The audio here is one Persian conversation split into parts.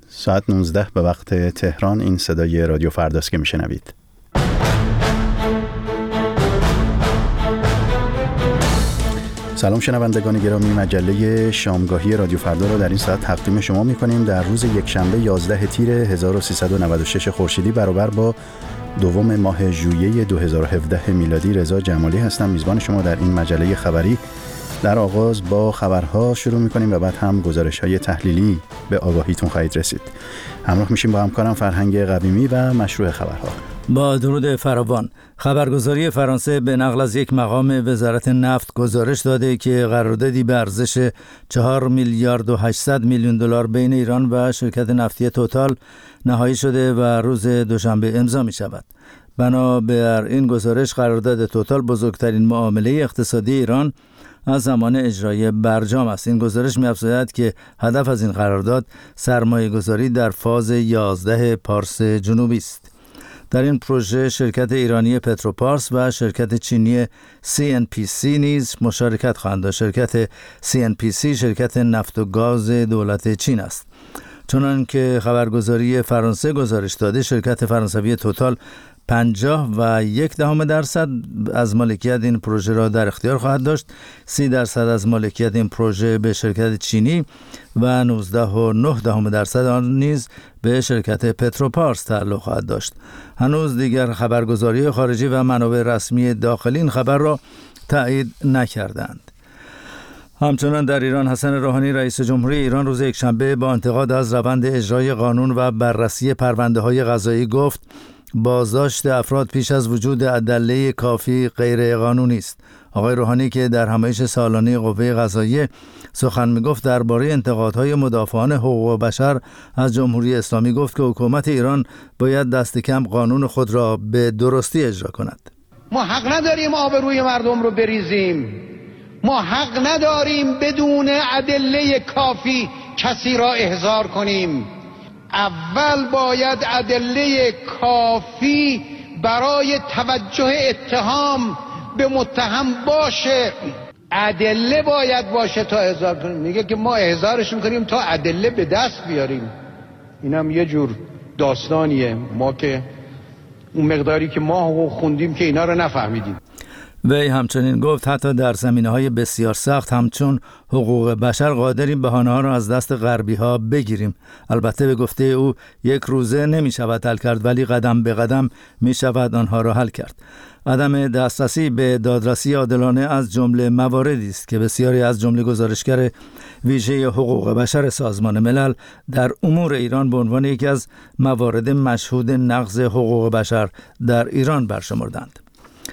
ساعت 19 به وقت تهران. این صدای رادیو فرداست که میشنوید. سلام شنوندگان گرامی، مجله شامگاهی رادیو فردا را در این ساعت تقدیم شما می‌کنیم. در روز یکشنبه 11 تیر 1396 خورشیدی برابر با دوم ماه ژوئیه 2017 میلادی رضا جمالی هستم، میزبان شما در این مجله خبری. در آغاز با خبرها شروع می‌کنیم و بعد هم گزارش‌های تحلیلی به آگاهیتون خواهید رسید. همراه میشیم با همکارم فرهنگ قویمی و مشروع خبرها. با درود فراوان، خبرگزاری فرانسه به نقل از یک مقام وزارت نفت گزارش داده که قراردادی به ارزش 4 میلیارد و 800 میلیون دلار بین ایران و شرکت نفتی توتال نهایی شده و روز دوشنبه امضا می شود. بنابر این گزارش قرارداد توتال بزرگترین معامله اقتصادی ایران از زمان اجرای برجام است. این گزارش می‌افزاید که هدف از این قرارداد سرمایه‌گذاری در فاز 11 پارس جنوبی است. در این پروژه شرکت ایرانی پتروپارس و شرکت چینی CNPC نیز مشارکت خواهند داشت. شرکت CNPC شرکت نفت و گاز دولت چین است. چنانکه خبرگزاری فرانسه گزارش داده، شرکت فرانسوی توتال 50.1% از مالکیت این پروژه را در اختیار خواهد داشت. 30% از مالکیت این پروژه به شرکت چینی و 19.9% آن نیز به شرکت پتروپارس تعلق خواهد داشت. هنوز دیگر خبرگزاری خارجی و منابع رسمی داخلی این خبر را تایید نکردند. همچنان در ایران، حسن روحانی رئیس جمهوری ایران روز یکشنبه با انتقاد از روند اجرای قانون و بررسی پرونده‌های قضایی گفت بازداشت افراد پیش از وجود ادله کافی غیر قانونی است. آقای روحانی که در همایش سالانه قوه قضاییه سخن میگفت درباره انتقادهای مدافعان حقوق بشر از جمهوری اسلامی گفت که حکومت ایران باید دست کم قانون خود را به درستی اجرا کند. ما حق نداریم آبروی مردم رو بریزیم. ما حق نداریم بدون ادله کافی کسی را احضار کنیم. اول باید ادله کافی برای توجه اتهام به متهم باشه. ادله باید باشه تا احضار کنیم. میگه که ما احضارش میکنیم تا ادله به دست بیاریم. اینم یه جور داستانیه. ما که اون مقداری که ما حقوق خوندیم که اینا رو نفهمیدیم. وی همچنین گفت حتی در زمینه‌های بسیار سخت همچون حقوق بشر قادریم بهانه‌ها را از دست غربی‌ها بگیریم. البته به گفته او یک روزه نمی‌شود حل کرد، ولی قدم به قدم می‌شود آنها را حل کرد. عدم دسترسی به دادرسی عادلانه از جمله مواردی است که بسیاری از جمله گزارشگر ویژه حقوق بشر سازمان ملل در امور ایران به عنوان یکی از موارد مشهود نقض حقوق بشر در ایران برشمردند.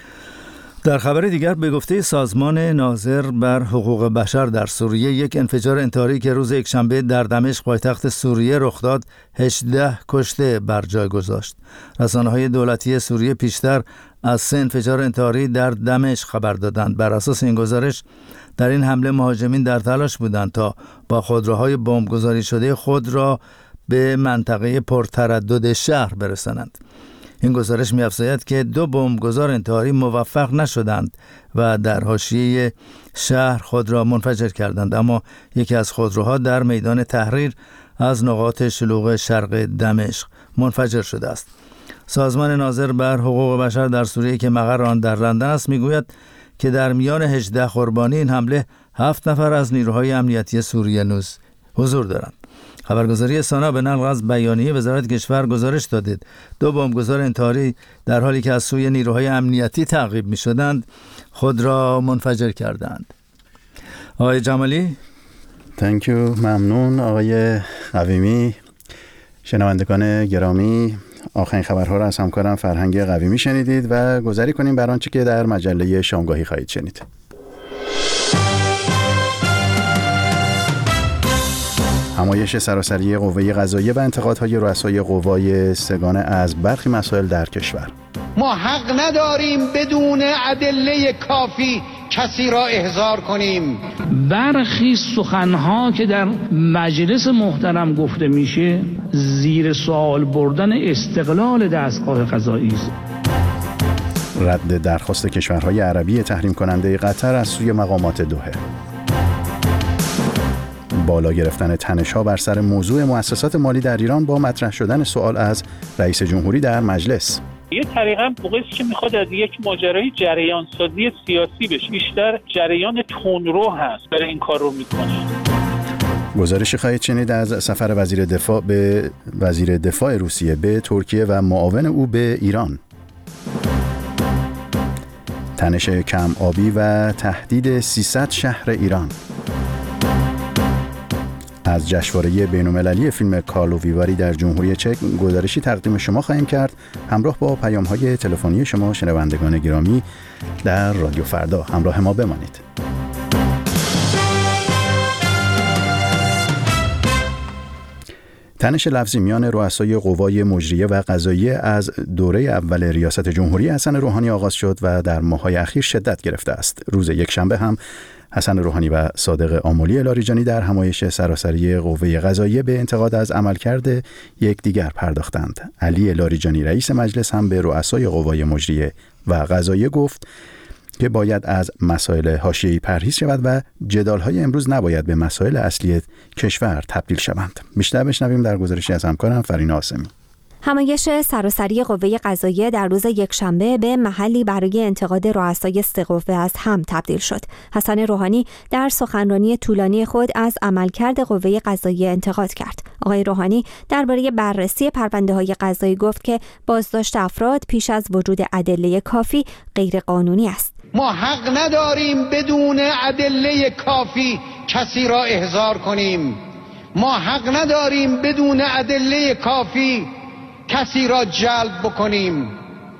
در خبر دیگر به گفته سازمان ناظر بر حقوق بشر در سوریه، یک انفجار انتحاری که روز یکشنبه در دمشق پایتخت سوریه رخ داد 18 کشته بر جای گذاشت. رسانه‌های دولتی سوریه پیشتر از 3 انفجار انتحاری در دمشق خبر دادند. بر اساس این گزارش در این حمله مهاجمین در تلاش بودند تا با خودروهای بمبگذاری شده خود را به منطقه پرتردد شهر برسانند. این گزارش می‌افزاید که 2 بمبگذار انتحاری موفق نشدند و در حاشیه شهر خود را منفجر کردند، اما یکی از خودروها در میدان تحریر از نقاط شلوغ شرق دمشق منفجر شده است. سازمان ناظر بر حقوق بشر در سوریه که مقر آن در لندن است میگوید که در میان 18 قربانی این حمله 7 نفر از نیروهای امنیتی سوریه نیز حضور دارند. خبرگزاری سانا به نقل از بیانیه وزارت کشور گزارش داده 2 بمبگذار انتحاری در حالی که از سوی نیروهای امنیتی تعقیب می‌شدند خود را منفجر کردند. آقای جمالی، ممنون. آقای قویمی. شنوندگان گرامی، آخرین خبرها را از همکارم فرهنگ قویمی شنیدید و گذاری کنیم بر آنچه که در مجله شامگاهی خواهید شنید. همایش سراسری قوه قضاییه و انتقادهای رؤسای قوای سگانه از برخی مسائل در کشور. ما حق نداریم بدون ادله کافی کسی را احضار کنیم. برخی سخنها که در مجلس محترم گفته میشه زیر سوال بردن استقلال دستگاه قضایی است. رد درخواست کشورهای عربی تحریم کننده قطر از سوی مقامات دوحه. بالا گرفتن تنش‌ها بر سر موضوع مؤسسات مالی در ایران با مطرح شدن سوال از رئیس جمهوری در مجلس. یه طریقا موقعی که میخواد از یک ماجرای جریان سازی سیاسی بشه، بیشتر جریان تندرو هست برای این کار رو میکنه. گزارشی خواهید شنید از سفر وزیر دفاع روسیه به ترکیه و معاون او به ایران. تنش کم آبی و تهدید 300 شهر ایران. از جشنواره بین‌المللی فیلم کارلو ویواری در جمهوری چک گزارشی تقدیم شما خواهیم کرد، همراه با پیام‌های تلفنی شما شنوندگان گرامی در رادیو فردا. همراه ما بمانید. تنش لفظی میان رؤسای قوای مجریه و قضاییه از دوره اول ریاست جمهوری حسن روحانی آغاز شد و در ماه‌های اخیر شدت گرفته است. روز یکشنبه هم حسن روحانی و صادق آملی لاریجانی در همایش سراسری قوه قضاییه به انتقاد از عملکرد یکدیگر پرداختند. علی لاریجانی رئیس مجلس هم به رؤسای قوای مجریه و قضاییه گفت که باید از مسائل حاشیه‌ای پرهیز شود و جدال‌های امروز نباید به مسائل اصلی کشور تبدیل شوند. بیشتر بشنویم در گزارشی از همکارم فرین آسمی. همایش سراسری قوه قضاییه در روز یکشنبه به محلی برای انتقاد رؤسای سه قوه از هم تبدیل شد. حسن روحانی در سخنرانی طولانی خود از عملکرد قوه قضاییه انتقاد کرد. آقای روحانی درباره بررسی پرونده‌های قضایی گفت که بازداشت افراد پیش از وجود ادله کافی غیر قانونی است. ما حق نداریم بدون ادله کافی کسی را احضار کنیم. ما حق نداریم بدون ادله کافی کسی را جلب بکنیم.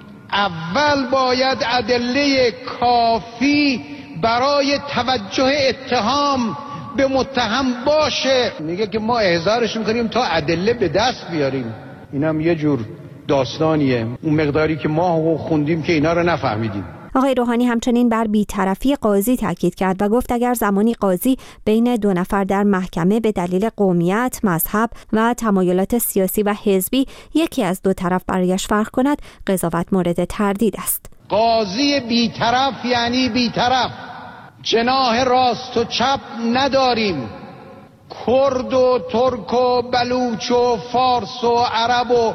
اول باید ادله کافی برای توجه اتهام به متهم باشه. میگه که ما احضارش میکنیم تا ادله به دست بیاریم. اینم یه جور داستانیه، اون مقداری که ما خوندیم که اینا رو نفهمیدیم. آقای روحانی همچنین بر بی‌طرفی قاضی تاکید کرد و گفت اگر زمانی قاضی بین دو نفر در محکمه به دلیل قومیت، مذهب و تمایلات سیاسی و حزبی یکی از دو طرف برایش فرق کند، قضاوت مورد تردید است. قاضی بی‌طرف یعنی بی‌طرف. جناح راست و چپ نداریم. کرد و ترک و بلوچ و فارس و عرب و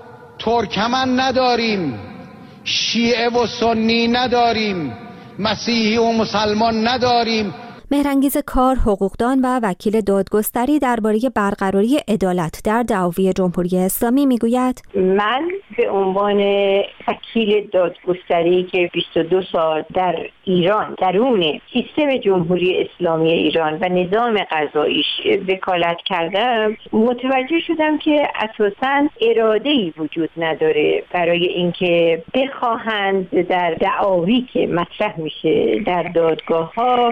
ترکمن نداریم. شیعه و سنی نداریم. مسیحی و مسلمان نداریم. مهرانگیز کار، حقوقدان و وکیل دادگستری درباره برقراری عدالت در دعاوی جمهوری اسلامی میگوید: من به عنوان وکیل دادگستری که 22 سال در ایران درون سیستم جمهوری اسلامی ایران و نظام قضاییش وکالت کردم، متوجه شدم که اساساً اراده‌ای وجود نداره برای اینکه بخواهند در دعاوی که مطرح میشه در دادگاه‌ها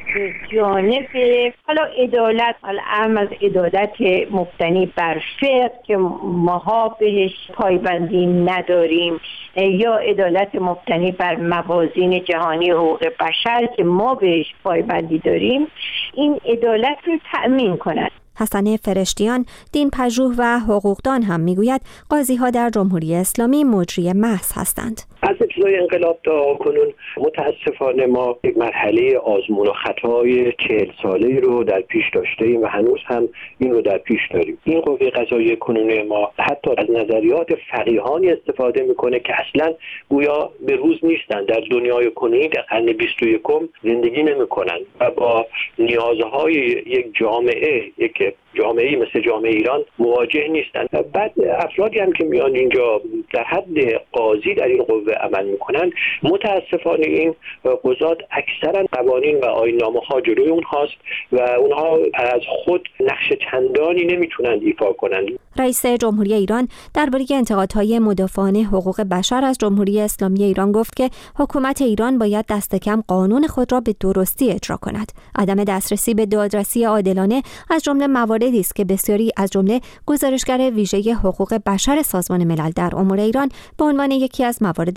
جانب حالا عدالت، حالا از عدالت مبتنی بر فقه که ماها بهش پایبندی نداریم یا عدالت مبتنی بر موازین جهانی حقوق بشر که ما بهش پایبندی داریم، این عدالت رو تأمین کند. حسن فرشتیان، دین پژوه و حقوقدان هم میگوید قاضی‌ها در جمهوری اسلامی مجری محض هستند. از ابتدای انقلاب تا کنون متاسفانه ما یک مرحله آزمون و خطای 40 ساله‌ای رو در پیش داشتیم و هنوز هم این رو در پیش داریم. این قوه قضاییه کنونی ما حتی از نظریات فقیهانی استفاده میکنه که اصلا گویا به روز نیستن، در دنیای کنونی در قرن 21 زندگی نمیکنن و با نیازهای یک جامعه‌ای مثل جامعه ایران مواجه نیستن. بعد افرادی هم که میان اینجا در حد قاضی در این قوه عمل میکنن، متاسفانه این قضات اکثرا قوانین و آیین‌نامه‌ها جلوی اونهاست و اونها از خود نقش چندانی نمیتونن ایفا کنند. رئیس جمهوری ایران درباره انتقادهای مدافعان حقوق بشر از جمهوری اسلامی ایران گفت که حکومت ایران باید دست کم قانون خود را به درستی اجرا کند. عدم دسترسی به دادرسی عادلانه از جمله مواردی است که بسیاری از جمله گزارشگر ویژه حقوق بشر سازمان ملل در امور ایران به عنوان یکی از موارد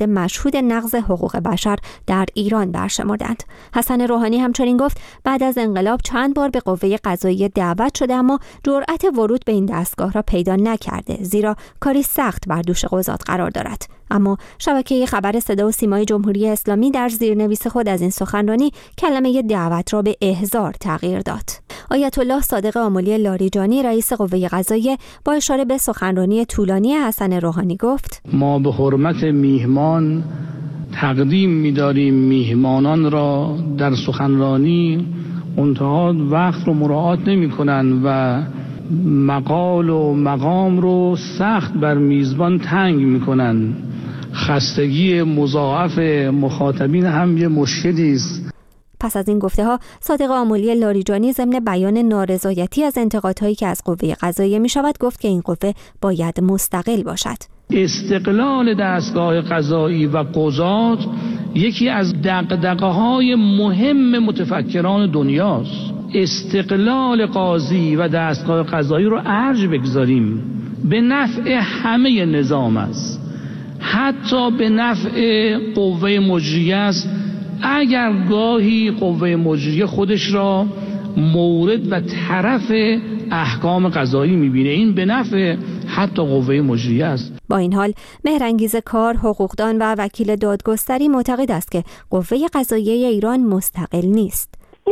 مشهود نقض حقوق بشر در ایران برشمردند. حسن روحانی همچنین گفت بعد از انقلاب چند بار به قوه قضاییه دعوت شده اما جرأت ورود به این دستگاه را پیدا نکرده، زیرا کاری سخت بر دوش قضات قرار دارد. اما شبکه خبر صدا و سیمای جمهوری اسلامی در زیرنویس خود از این سخنرانی کلمه دعوت را به احضار تغییر داد. آیت الله صادق آملی لاریجانی رئیس قوه قضاییه با اشاره به سخنرانی طولانی حسن روحانی گفت: ما به حرمت میهمان تقدیم می‌داریم میهمانان را در سخنرانی منتها وقت رو مراعات نمی‌کنند و مقال و مقام رو سخت بر میزبان تنگ می‌کنند. خستگی مضاعف مخاطبین هم یه مشکلی است. پس از این گفته‌ها صادق آملی لاریجانی ضمن بیان نارضایتی از انتقادهایی که از قوه قضاییه می‌شود گفت که این قوه باید مستقل باشد. استقلال دستگاه قضایی و قضات یکی از دغدغه‌های مهم متفکران دنیاست. استقلال قاضی و دستگاه قضایی رو ارج بگذاریم به نفع همه نظام است، حتی به نفع قوه مجریه است، اگر گاهی قوه مجریه خودش را مورد و طرف احکام قضایی می‌بینه. این به نفع حتی قوه مجریه است. با این حال مهرانگیز کار، حقوقدان و وکیل دادگستری معتقد است که قوه قضاییه ایران مستقل نیست. این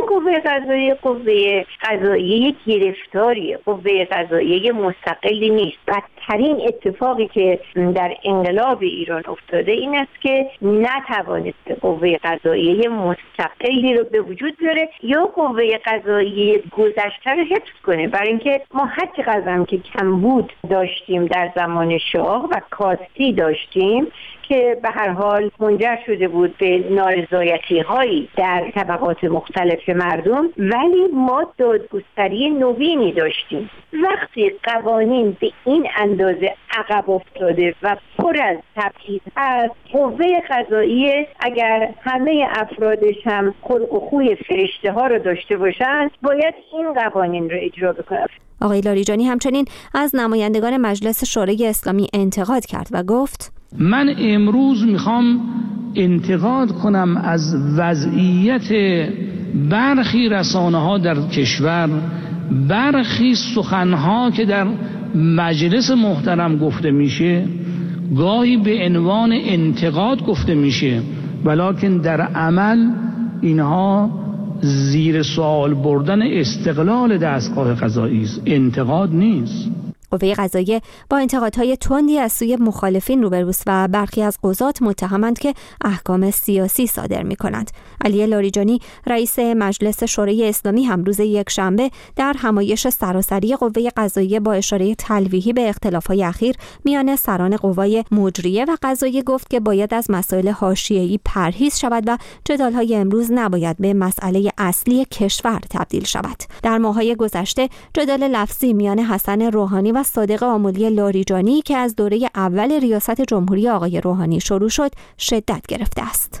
قوه قضاییه گرفتاریه، قوه قضاییه مستقلی نیست. بدترین اتفاقی که در انقلاب ایران افتاده این است که نتوانست قوه قضاییه مستقلی رو به وجود بیاره یا قوه قضاییه گذشته رو حفظ کنه، برای اینکه ما هر چقدر که کمبود داشتیم در زمان شاه و کاستی داشتیم که به هر حال منجر شده بود به نارضایتی هایی در طبقات مختلف مردم، ولی ما دادگستری نوینی داشتیم. وقتی قوانین به این اندازه عقب افتاده و پر از تبعیض هست، قوه قضاییه اگر همه افرادش هم خلق و خوی فرشته ها رو داشته باشند باید این قوانین رو اجرا بکنند. آقای لاریجانی همچنین از نمایندگان مجلس شورای اسلامی انتقاد کرد و گفت: من امروز میخوام انتقاد کنم از وضعیت برخی رسانه‌ها در کشور، برخی سخنها که در مجلس محترم گفته میشه گاهی به عنوان انتقاد گفته میشه، ولکن در عمل اینها زیر سوال بردن استقلال دستگاه قضایی است، انتقاد نیست. قوه قضاییه با انتقادهای تندی از سوی مخالفین روبروست و برخی از قضات متهمند که احکام سیاسی صادر می‌کنند. علی لاریجانی رئیس مجلس شورای اسلامی هم روز یکشنبه در همایش سراسری قوه قضاییه با اشاره تلویحی به اختلاف‌های اخیر میان سران قوای مجریه و قضاییه گفت که باید از مسائل حاشیه‌ای پرهیز شود و جدال‌های امروز نباید به مسئله اصلی کشور تبدیل شود. در ماه‌های گذشته جدال لفظی میان حسن روحانی و صادق آملی لاریجانی که از دوره اول ریاست جمهوری آقای روحانی شروع شد شدت گرفته است.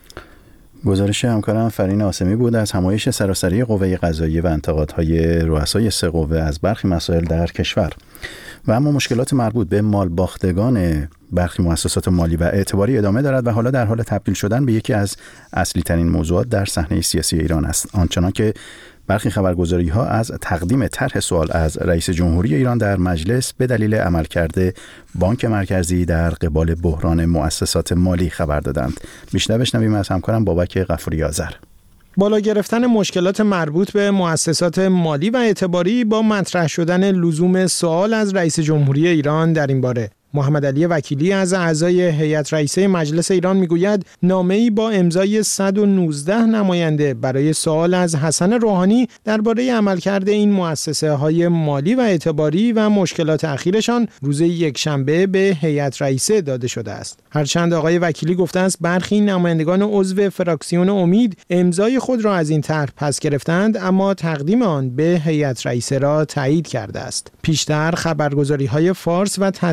گزارش همکارم فرین آسمی بود از همایش سراسری قوه قضاییه و انتقادهای رؤسای سه قوه از برخی مسائل در کشور. و اما مشکلات مربوط به مال باختگان برخی مؤسسات مالی و اعتباری ادامه دارد و حالا در حال تبدیل شدن به یکی از اصلی ترین موضوعات در صحنه سیاسی ایران است، آنچنان که برخی خبرگزاری‌ها از تقدیم طرح سوال از رئیس جمهوری ایران در مجلس به دلیل عملکرد بانک مرکزی در قبال بحران مؤسسات مالی خبر دادند. بیشتر بشنویم از همکارم بابک غفوری آذر. بالا گرفتن مشکلات مربوط به مؤسسات مالی و اعتباری با مطرح شدن لزوم سوال از رئیس جمهوری ایران در این باره. محمد علی وکیلی از اعضای هیئت رئیسه مجلس ایران میگوید نامه‌ای با امضای 119 نماینده برای سوال از حسن روحانی درباره عملکرد این مؤسسه‌های مالی و اعتباری و مشکلات اخیرشان روز یکشنبه به هیئت رئیسه داده شده است. هرچند آقای وکیلی گفته است برخی نمایندگان عضو فراکسیون امید امضای خود را از این طرح پس گرفتند، اما تقدیم آن به هیئت رئیسه را تایید کرده است. پیشتر خبرگزاری‌های فارس و تصنیم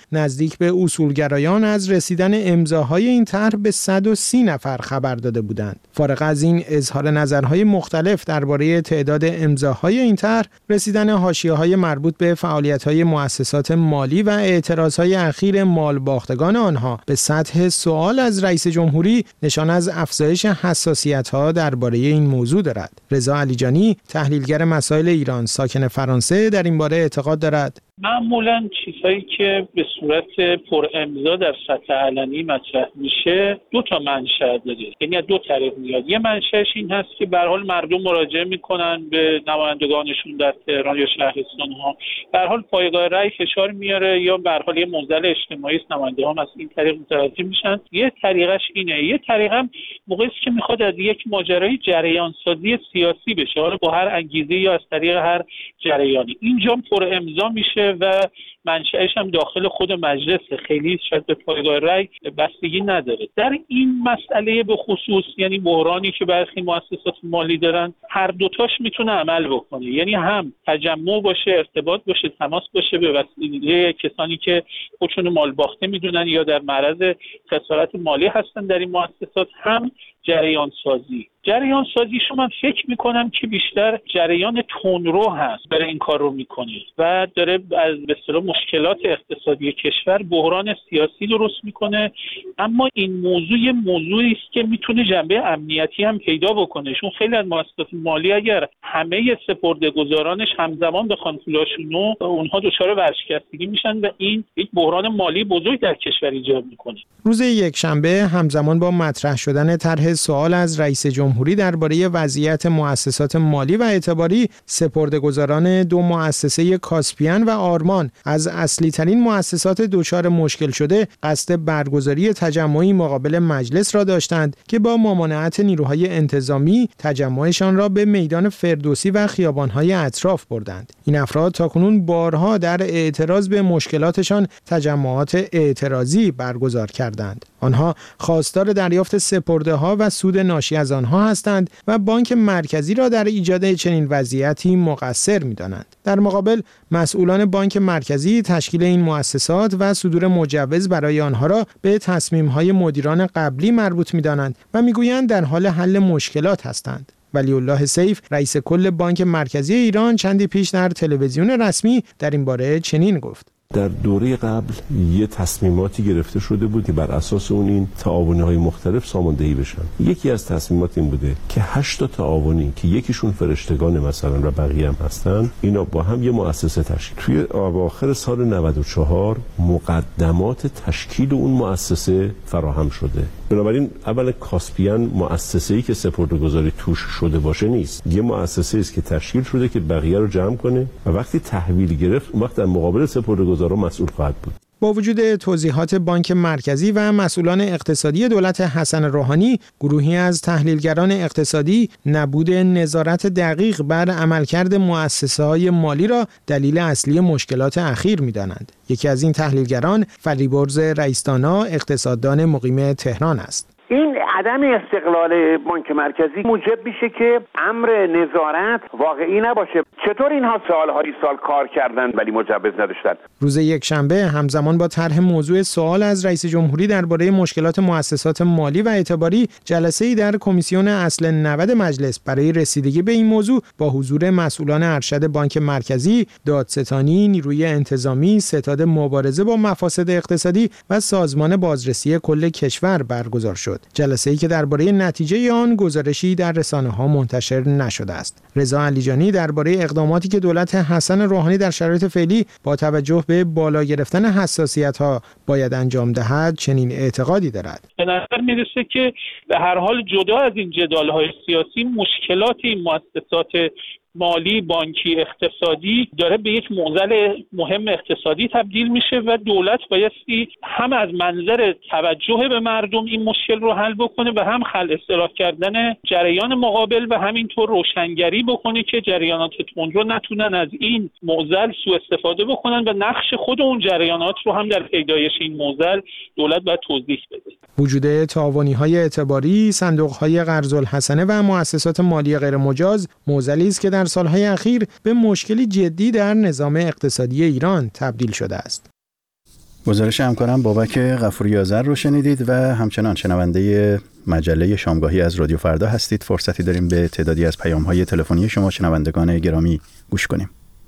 نزدیک به اصولگرایان از رسیدن امضاهای این طرح به 130 نفر خبر داده بودند. فارغ از این اظهار نظرهای مختلف درباره تعداد امضاهای این طرح، رسیدن حاشیه‌های مربوط به فعالیت‌های مؤسسات مالی و اعتراضهای اخیر مالباختگان آنها به سطح سوال از رئیس جمهوری نشان از افزایش حساسیت‌ها درباره این موضوع دارد. رضا علیجانی، تحلیلگر مسائل ایران ساکن فرانسه، در این باره اعتقاد دارد معمولاً چیزهایی که به صورت پر امضا در سطح علنی مطرح میشه دو تا منشأ داره، یعنی از دو طریق میاد. یه منشأش این هست که به هر حال مردم مراجعه میکنن به نمایندگانشون در تهران یا شهرستان‌ها، به هر حال پایگاه رأی فشار میاره یا به هر حال یه معضل اجتماعی است، نمایندگان از این طریق متوجه میشن. یه طریقش اینه. یه طریقم موقعی که میخواد از یک ماجرای جریان سازی سیاسی بشه، حالا با هر انگیزه یا از طریق هر جریانی. اینجا پر امضا میشه و منشأش هم داخل خود مجلس، خیلی شاید به پایگاه رأی بستگی نداره. در این مسئله به خصوص، یعنی بحرانی که برخی مؤسسات مالی دارن، هر دوتاش میتونه عمل بکنه. یعنی هم تجمع باشه، ارتباط باشه، تماس باشه به وسیله کسانی که خودشون مال باخته میدونن یا در معرض خسارت مالی هستن در این مؤسسات، هم جریان سازی شما من فکر میکنم که بیشتر جریان تندرو هست برای این کار رو میکنه و داره از به اصطلاح مشکلات اقتصادی کشور بحران سیاسی درست میکنه. اما این موضوعی است که میتونه جنبه امنیتی هم پیدا بکنه، چون خیلی از مؤسسات مالی اگر همه سپرده‌گذارانش همزمان بخوان پولاشونو، اونها دچار ورشکستگی میشن و این یک بحران مالی بزرگ در کشور ایجاد میکنه. روز یکشنبه همزمان با مطرح شدن طرح سوال از رئیس جمهوری درباره وضعیت مؤسسات مالی و اعتباری، سپرده‌گذاران دو مؤسسه کاسپیان و آرمان از اصلی ترین مؤسسات دچار مشکل شده قصد برگزاری تجمعی مقابل مجلس را داشتند که با ممانعت نیروهای انتظامی تجمعشان را به میدان فردوسی و خیابان‌های اطراف بردند. این افراد تاکنون بارها در اعتراض به مشکلاتشان تجمعات اعتراضی برگزار کردند. آنها خواستار دریافت سپرده‌ها و سود ناشی از آنها هستند و بانک مرکزی را در ایجاد چنین وضعیتی مقصر می‌دانند. در مقابل مسئولان بانک مرکزی تشکیل این مؤسسات و صدور مجوز برای آنها را به تصمیم‌های مدیران قبلی مربوط می‌دانند و می‌گویند در حال حل مشکلات هستند. ولی الله سیف، رئیس کل بانک مرکزی ایران، چندی پیش در تلویزیون رسمی در این باره چنین گفت: در دوره قبل یه تصمیماتی گرفته شده بود که بر اساس اون این تعاونی‌های مختلف ساماندهی بشن. یکی از تصمیمات این بوده که 8 تا تعاونی که یکیشون فرشتگان مثلا و بقیه هم هستن، اینا با هم یه مؤسسه تشکیل. توی اواخر سال 94 مقدمات تشکیل اون مؤسسه فراهم شده. بنابراین اول کاسپیان مؤسسه‌ای که سپرده‌گذاری توش شده باشه نیست. یه مؤسسه است که تشکیل شده که بقیه رو جمع کنه و وقتی تحویل گرفت اون وقت در مقابل سپرده‌گذاران مسئول خواهد بود. با وجود توضیحات بانک مرکزی و مسئولان اقتصادی دولت حسن روحانی، گروهی از تحلیلگران اقتصادی نبود نظارت دقیق بر عملکرد مؤسسه‌های مالی را دلیل اصلی مشکلات اخیر می‌دانند. یکی از این تحلیلگران فریبرز رئیس‌دانا، اقتصاددان مقیم تهران است. این عدم استقلال بانک مرکزی موجب میشه که امر نظارت واقعی نباشه. چطور اینها سال کار کردن ولی مجوز نداشتن؟ روز یکشنبه همزمان با طرح موضوع سوال از رئیس جمهوری درباره مشکلات مؤسسات مالی و اعتباری، جلسه‌ای در کمیسیون اصل 90 مجلس برای رسیدگی به این موضوع با حضور مسئولان ارشد بانک مرکزی، دادستانی، نیروی انتظامی، ستاد مبارزه با مفاسد اقتصادی و سازمان بازرسی کل کشور برگزار شد. جلسه‌ای که درباره نتیجه آن گزارشی در رسانه‌ها منتشر نشده است. رضا علیجانی درباره اقداماتی که دولت حسن روحانی در شرایط فعلی با توجه به بالا گرفتن حساسیت‌ها باید انجام دهد چنین اعتقادی دارد. به نظر میرسه که به هر حال جدا از این جدال‌های سیاسی، مشکلات این مؤسسات مالی، بانکی، اقتصادی داره به یک معضل مهم اقتصادی تبدیل میشه و دولت بایستی هم از منظر توجه به مردم این مشکل رو حل بکنه و هم اصلاح کردن جریان مقابل و همینطور روشنگری بکنه که جریانات تندرو نتونن از این معضل سوء استفاده بکنن و نقش خود اون جریانات رو هم در پیدایش این معضل دولت باید توضیح بده. وجود تعاونی‌های اعتباری، صندوق‌های قرض الحسنه و مؤسسات مالی غیرمجاز معضلی است که در سالهای اخیر به مشکلی جدی در نظام اقتصادی ایران تبدیل شده است. گزارش همکارم بابک غفوری آذر رو شنیدید و همچنان شنونده مجله شامگاهی از رادیو فردا هستید. فرصتی داریم به تعدادی از پیام‌های تلفنی شما شنوندگان گرامی گوش کنیم.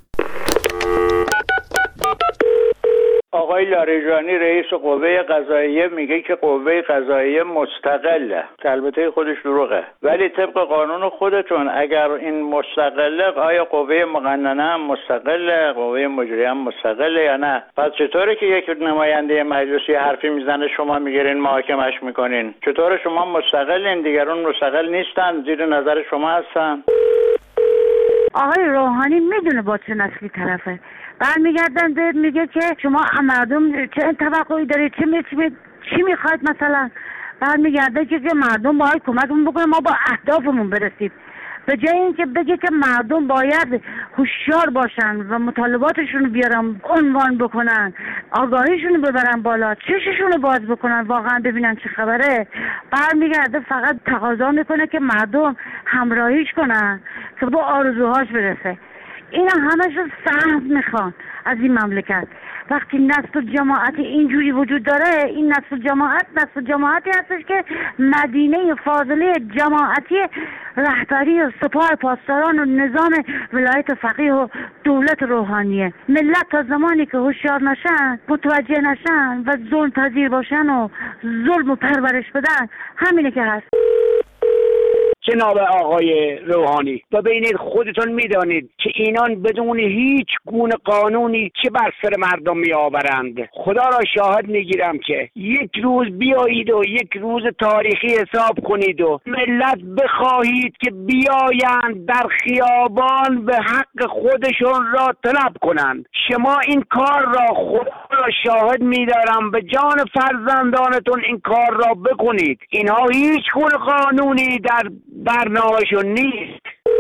آقای لاریجانی رئیس قوه قضاییه میگه که قوه قضاییه مستقله، البته خودش دروغه، ولی طبق قانون خودتون اگر این مستقله، آیا قوه مقننه هم مستقله، قوه مجریه هم مستقله یا نه؟ پس چطوره که یک نماینده مجلسی حرفی میزنه شما میگیرین محاکمش میکنین؟ چطور شما مستقلین دیگران مستقل نیستن، زیر نظر شما هستن؟ آقای روحانی میدونه با چه نسلی طرفه، برمیگردن میگه که شما مردم چه توقعی دارید، چی میخواید، مثلا برمیگرده که مردم باید کمکمون بکنه ما با اهدافمون برسیم، به جای اینکه بگه که مردم باید هوشیار باشن و مطالباتشون رو بیارن عنوان بکنن، آگاهیشون رو ببرن بالا، چششون رو باز بکنن واقعا ببینن چه خبره، برمیگرده فقط تقاضا میکنه که مردم همراهیش کنن که با آرزوهاش برسه. اینا همش سهم میخوان از این مملکت. وقتی نسل جماعت اینجوری وجود داره، این نسل جماعتی هستش که مدینه فاضله جماعتی رهبری و سپاه پاسداران و نظام ولایت فقیه و دولت روحانیه. ملت تا زمانی که هوشیار نشن، متوجه نشن و ظلم پذیر باشن و ظلم و پرورش بدن، همینه که هست. جناب آقای روحانی، ببینید خودتون میدانید که اینان بدون هیچ گونه قانونی چه بر سر مردم می آورند. خدا را شاهد میگیرم که یک روز بیایید و یک روز تاریخی حساب کنید و ملت بخواهید که بیایند در خیابان به حق خودشون را طلب کنند. شما این کار را خدا را شاهد میدارم به جان فرزندانتون این کار را بکنید. اینها هیچ گونه قانونی در برنامه‌شون نیست.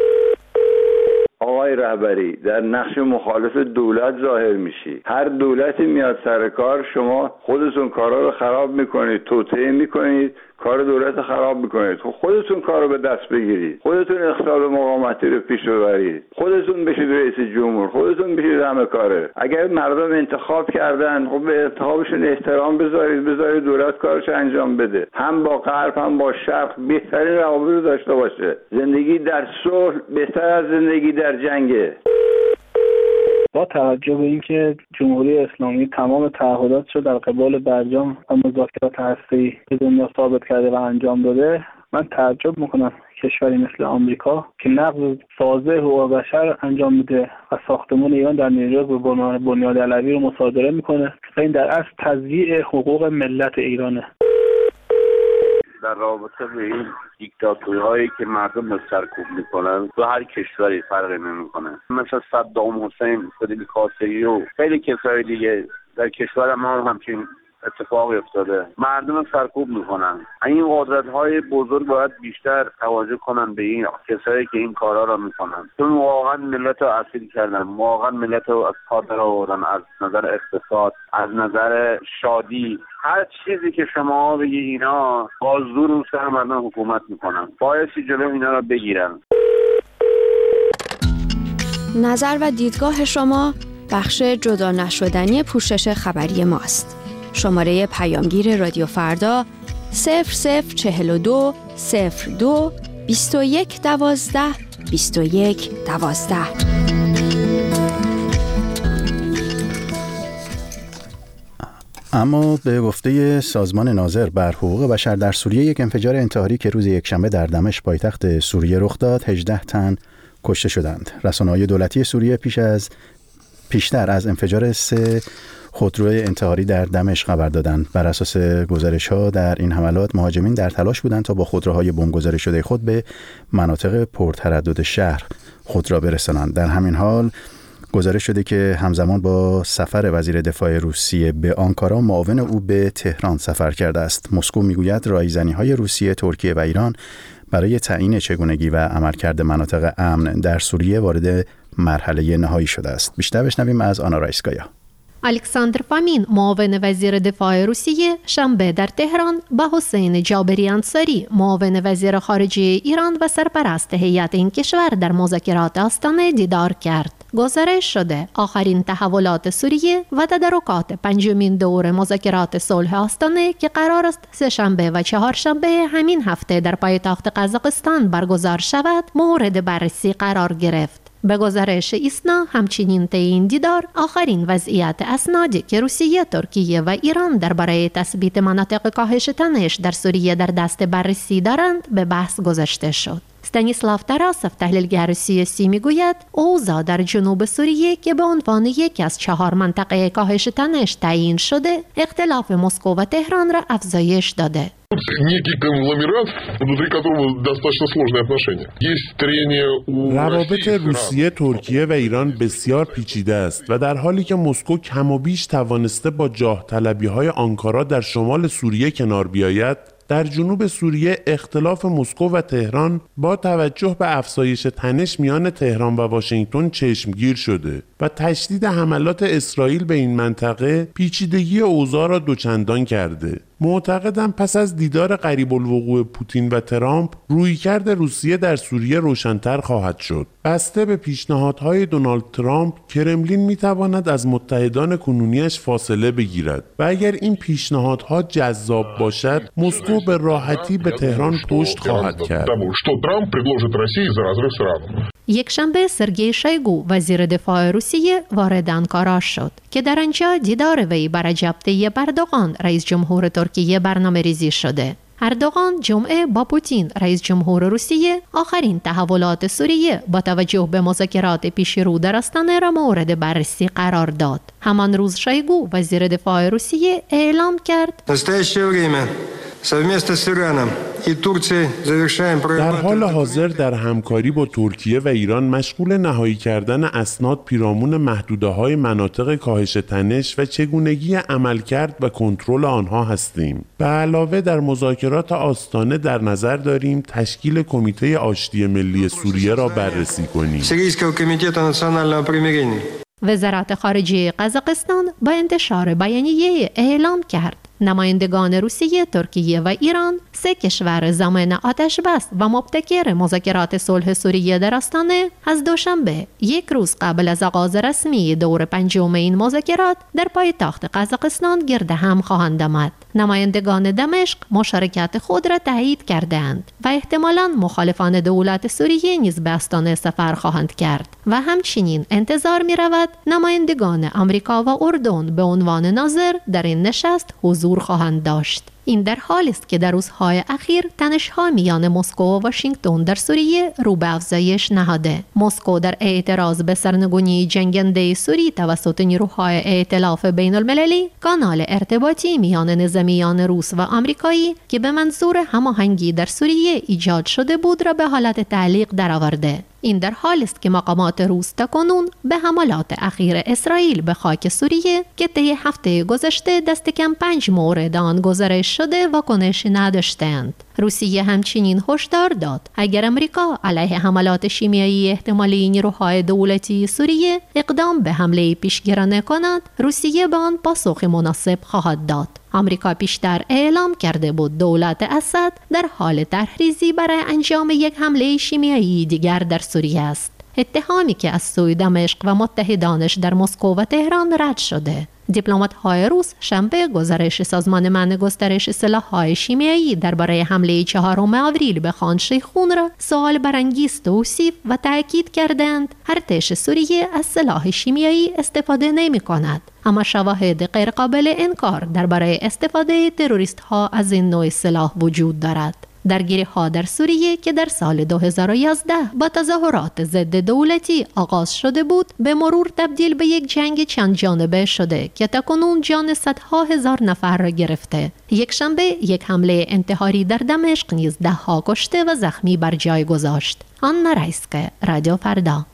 آقای رهبری، در نقش مخالف دولت ظاهر میشی. هر دولتی میاد سر کار، شما خودتون کارا رو خراب میکنید، توطئه میکنید، کار دولت خراب میکنید. خودتون کارو به دست بگیرید، خودتون اقتصاد مقاومتی رو پیش ببرید، خودتون بشید رئیس جمهور، خودتون بشید همه کاره. اگر مردم انتخاب کردن، خب به انتخابشون احترام بذارید دولت کارش انجام بده. هم با غرب هم با شرق بهترین روابط رو داشته باشه. زندگی در صلح بهتر از زندگی در جنگه. با توجه به اینکه جمهوری اسلامی تمام تعهداتش رو در قبال برجام و مذاکرات هسته‌ای به دنیا ثابت کرده و انجام داده، من تعجب میکنم کشوری مثل آمریکا که نقض سازه حقوق بشر انجام میده و ساختمان ایران در نیویورک به بنیاد علوی رو مصادره میکنه و این در اصل تضییع حقوق ملت ایرانه. در رابطه به این دیکتاتورهایی که مردم رو سرکوب میکنن تو هر کشوری فرقی نمیکنه، مثل صدام حسین، فیدل کاسترو و خیلی کسای دیگه در کشور ما همچین اتفاقی افتاده. مردم سرکوب میکنن. این قدرت‌های بزرگ باید بیشتر توجه کنن به این کسایی که این کارا رو میکنن، چون واقعا ملت رو اسیر کردن، واقعا ملت رو از پا درآوردن، از نظر اقتصاد، از نظر شادی، هر چیزی که شما بگی اینا با زور و سر مردم حکومت میکنن. بایستی جلو اینا رو بگیرن. نظر و دیدگاه شما بخش جدا نشدنی پوشش خبری ماست. شماره پیامگیر رادیو فردا 0042 02 21 12 21 12. اما به گفته سازمان ناظر بر حقوق بشر در سوریه، یک انفجار انتحاری که روز یکشنبه در دمشق پایتخت سوریه رخ داد 18 تن کشته شدند. رسانه‌های دولتی سوریه پیشتر از انفجار 3 خودرو انتحاری در دمشق خبر دادند. بر اساس گزارش‌ها در این حملات مهاجمین در تلاش بودند تا با خودروهای بمبگذاری شده خود به مناطق پرتردد شهر خود را برسانند. در همین حال گزارش شده که همزمان با سفر وزیر دفاع روسیه به آنکارا، معاون او به تهران سفر کرده است. مسکو میگوید رایزنی‌های روسیه، ترکیه و ایران برای تعیین چگونگی و عملکرد مناطق امن در سوریه وارد مرحله نهایی شده است. بیشتر بشنویم از آنا رایسکایا. الکساندر فامین، معاون وزیر دفاع روسیه، شنبه در تهران با حسین جابری انصاری، معاون وزیر خارجه ایران و سرپرست هیئت این کشور در مذاکرات آستانه دیدار کرد. گزارش شده آخرین تحولات سوریه و تدارکات پنجمین دور مذاکرات صلح آستانه که قرار است سه‌شنبه و چهارشنبه همین هفته در پایتخت قزاقستان برگزار شود مورد بررسی قرار گرفت. به گزارش ایسنا همچنین طی این دیدار آخرین وضعیت اسنادی که روسیه، ترکیه و ایران درباره تثبیت مناطق کاهش تنش در سوریه در دست بررسی دارند به بحث گذاشته شد. استانیسلاو تاراسوف تحلیلگر سیاسی میگوید اوضاع در جنوب سوریه که به عنوان یکی از 4 منطقه کاهش تنش تعیین شده اختلاف مسکو و تهران را افزایش داده. روابط روسیه، ترکیه و ایران بسیار پیچیده است و در حالی که مسکو کم و بیش توانسته با جاه طلبی‌های آنکارا در شمال سوریه کنار بیاید، در جنوب سوریه اختلاف مسکو و تهران با توجه به افزایش تنش میان تهران و واشنگتن چشمگیر شده و تشدید حملات اسرائیل به این منطقه پیچیدگی اوضاع را دوچندان کرده. معتقدم پس از دیدار قریب الوقوع پوتین و ترامپ رویکرد روسیه در سوریه روشن‌تر خواهد شد. بسته به پیشنهادهای دونالد ترامپ، کرملین میتواند از متحدان کنونیش فاصله بگیرد و اگر این پیشنهادها جذاب باشد، مسکو به راحتی به تهران پشت خواهد کرد. یکشنبه سرگئی شویگو وزیر دفاع روسیه وارد آنکارا شد که در آنجا دیدار وی بر رجب طیب اردوغان رئیس جمهور ترکیه برنامه ریزی شده. اردوغان جمعه با پوتین رئیس جمهور روسیه آخرین تحولات سوریه با توجه به مذاکرات پیش رو در آستانه را مورد بررسی قرار داد. همان روز شویگو وزیر دفاع روسیه اعلام کرد در حال حاضر در همکاری با ترکیه و ایران مشغول نهایی کردن اسناد پیرامون محدوده‌های مناطق کاهش تنش و چگونگی عملکرد و کنترل آنها هستیم. به علاوه در مذاکرات آستانه در نظر داریم تشکیل کمیته آشتی ملی سوریه را بررسی کنیم. وزارت خارجه قزاقستان با انتشار بیانیه اعلام کرد نمایندگان روسیه، ترکیه و ایران، 3 کشور ضامن آتش بس و مبتکر مذاکرات صلح سوریه در آستانه، از دوشنبه 1 روز قبل از آغاز رسمی دور 5 این مذاکرات در پایتخت قزاقستان گرد هم خواهند آمد. نمایندگان دمشق مشارکت خود را تایید کردند و احتمالاً مخالفان دولت سوریه نیز به آستانه سفر خواهند کرد و همچنین انتظار می رود نمایندگان آمریکا و اردن به عنوان ناظر در این نشست حضور خواهند داشت. این در حالی است که در روزهای اخیر تنش‌ها میان مسکو و واشنگتن در سوریه رو به افزایش نهاده. مسکو در اعتراض به سرنگونی جنگنده سوری توسط نیروهای ائتلاف بین المللی کانال ارتباطی میان نظامیان روس و آمریکایی که به منظور هماهنگی در سوریه ایجاد شده بود را به حالت تعلیق درآورده. این در حالی است که مقامات روس تاکنون به حملات اخیر اسرائیل به خاک سوریه که طی هفته گذشته دست کم 5 مورد آن گزارش شده واکنش نداشتند. روسیه همچنین هشدار داد اگر امریکا علیه حملات شیمیایی احتمالی نیروهای دولتی سوریه اقدام به حمله پیشگیرانه کند، روسیه به آن پاسخ مناسب خواهد داد. آمریکا پیشتر اعلام کرده بود دولت اسد در حال طرح‌ریزی برای انجام یک حمله شیمیایی دیگر در سوریه است. اتهامی که از سوی دمشق و متحدانش در مسکو و تهران رد شده. دیپلمات‌های روس شنبه گزارش سازمان منع گسترش سلاح‌های شیمیایی درباره حمله 4 آوریل به خان شیخون را سوال برانگیز توصیف و تأکید کردند ارتش سوریه از سلاح شیمیایی استفاده نمی‌کند، اما شواهد غیرقابل انکار درباره استفاده تروریست‌ها از این نوع سلاح وجود دارد. درگیری‌ها در سوریه که در سال 2011 با تظاهرات ضد دولتی آغاز شده بود، به مرور تبدیل به یک جنگ چند جانبه شده که تاکنون جان صدها هزار نفر را گرفته. یکشنبه یک حمله انتحاری در دمشق نیز 10 کشته و زخمی بر جای گذاشت. آنا رایسکه، رادیو فردا.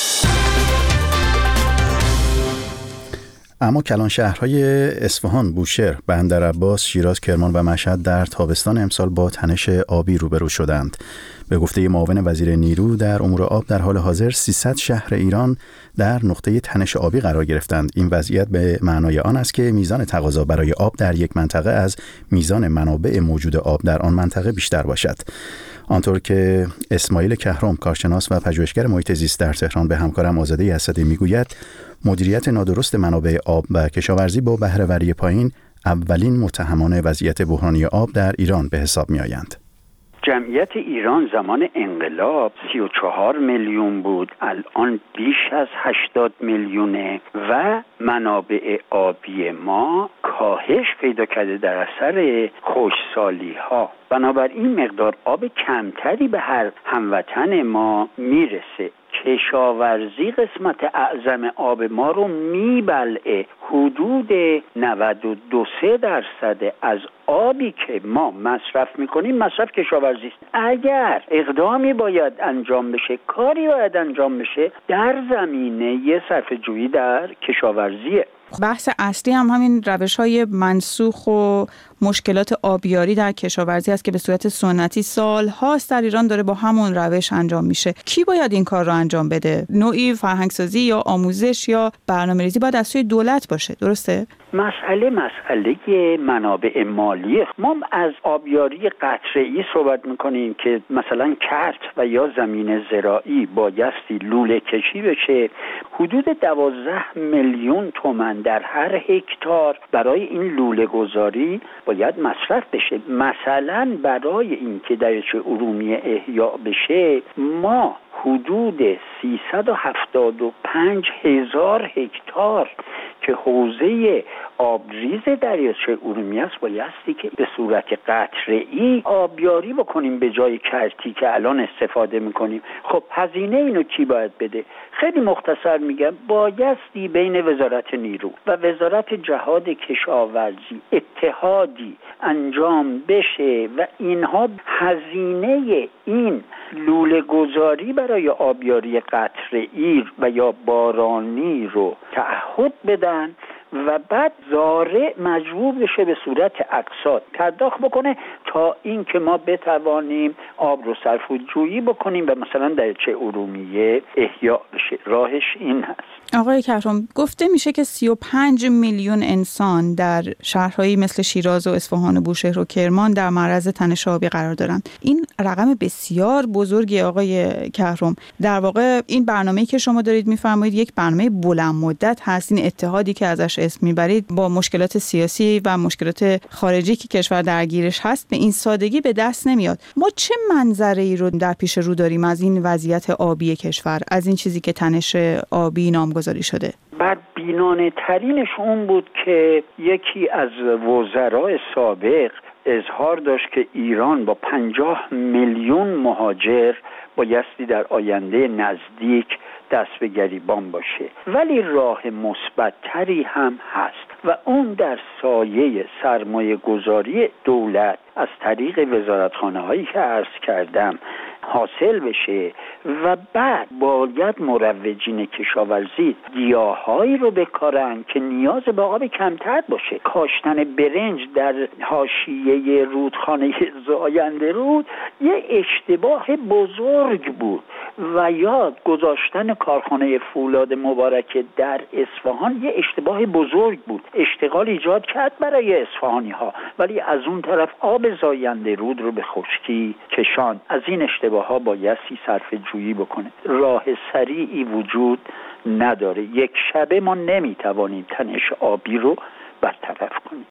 اما کلان شهرهای اصفهان، بوشهر، بندرعباس، شیراز، کرمان و مشهد در تابستان امسال با تنش آبی روبرو شدند. به گفته معاون وزیر نیرو در امور آب، در حال حاضر 300 شهر ایران در نقطه تنش آبی قرار گرفتند. این وضعیت به معنای آن است که میزان تقاضا برای آب در یک منطقه از میزان منابع موجود آب در آن منطقه بیشتر باشد. آنطور که اسماعیل کهرم کارشناس و پژوهشگر محیط زیست در تهران به همکارم آزاده اسدی میگوید مدیریت نادرست منابع آب و کشاورزی با بهره‌وری پایین اولین متهمان وضعیت بحرانی آب در ایران به حساب می‌آیند. جمعیت ایران زمان انقلاب 34 میلیون بود، الان بیش از 80 میلیونه و منابع آبی ما کاهش پیدا کرده در اثر خشکسالی ها. بنابراین مقدار آب کمتری به هر هموطن ما میرسه. کشاورزی قسمت اعظم آب ما رو میبلعه. حدود 92-93% از آبی که ما مصرف میکنیم مصرف کشاورزی است. اگر اقدامی باید انجام بشه، کاری باید انجام بشه در زمینه صرفه‌جویی در کشاورزیه. بحث اصلی هم همین روش‌های منسوخ و مشکلات آبیاری در کشاورزی است که به صورت سنتی سال‌هاست در ایران داره با همون روش انجام میشه. کی باید این کار رو انجام بده؟ نوعی فرهنگسازی یا آموزش یا برنامه‌ریزی باید از سوی دولت باشه، درسته؟ مسئله منابع مالی. ما از آبیاری قطره‌ای صحبت میکنیم که مثلا کرت و یا زمین زراعی بایستی لوله کشی بشه. حدود 12 میلیون تومان در هر هکتار برای این لوله گذاری باید مصرف بشه. مثلا برای اینکه دریاچه ارومیه احیا بشه ما حدود 375,000 هکتار که حوزه آبریز دریاچه ارومیه است بایستی که به صورت قطره‌ای آبیاری بکنیم به جای کرتی که الان استفاده میکنیم. خب هزینه اینو کی باید بده؟ خیلی مختصر میگم بایستی بین وزارت نیرو و وزارت جهاد کشاورزی اتحادی انجام بشه و اینها هزینه این لوله گذاری برای آبیاری قطره‌ای و یا بارانی رو تعهد بدن و بعد زارع مجبور بشه به صورت اقساط پرداخت بکنه تا این که ما بتوانیم آب رو صرفه‌جویی بکنیم و مثلا دریاچه ارومیه احیا بشه. راهش این هست. آقای کهرم، گفته میشه که 35 میلیون انسان در شهرهایی مثل شیراز و اصفهان و بوشهر و کرمان در معرض تنش آبی قرار دارند. این رقم بسیار بزرگی آقای کهرم. در واقع این برنامه‌ای که شما دارید میفرمایید یک برنامه بلند مدت هست. این اتحادی که ازش اسم میبرید با مشکلات سیاسی و مشکلات خارجی که کشور درگیرش هست به این سادگی به دست نمیاد. ما چه منظره‌ای رو در پیش رو داریم از این وضعیت آبی کشور، از این چیزی که تنش آبی نامگذاری شده؟ بدبینانه ترینش اون بود که یکی از وزرای سابق اظهار داشت که ایران با 50 میلیون مهاجر بایستی در آینده نزدیک دست به گریبان باشه. ولی راه مثبت‌تری هم هست و اون در سایه سرمایه گذاری دولت از طریق وزارتخانه‌هایی که عرض کردم حاصل بشه و بعد باید مروجین کشاورزی گیاهایی رو بکارن که نیاز به آب کمتر باشه. کاشتن برنج در حاشیه رودخانه زاینده رود یه اشتباه بزرگ بود و یا گذاشتن کارخانه فولاد مبارک در اصفهان یه اشتباه بزرگ بود. اشتغال ایجاد کرد برای اصفهانی ها ولی از اون طرف آب زاینده رود رو به خشکی کشان. از این اشتباه ها بایستی صرفه جویی بکنه. راه سریعی وجود نداره. یک شبه ما نمیتوانیم تنش آبی رو برطرف کنیم.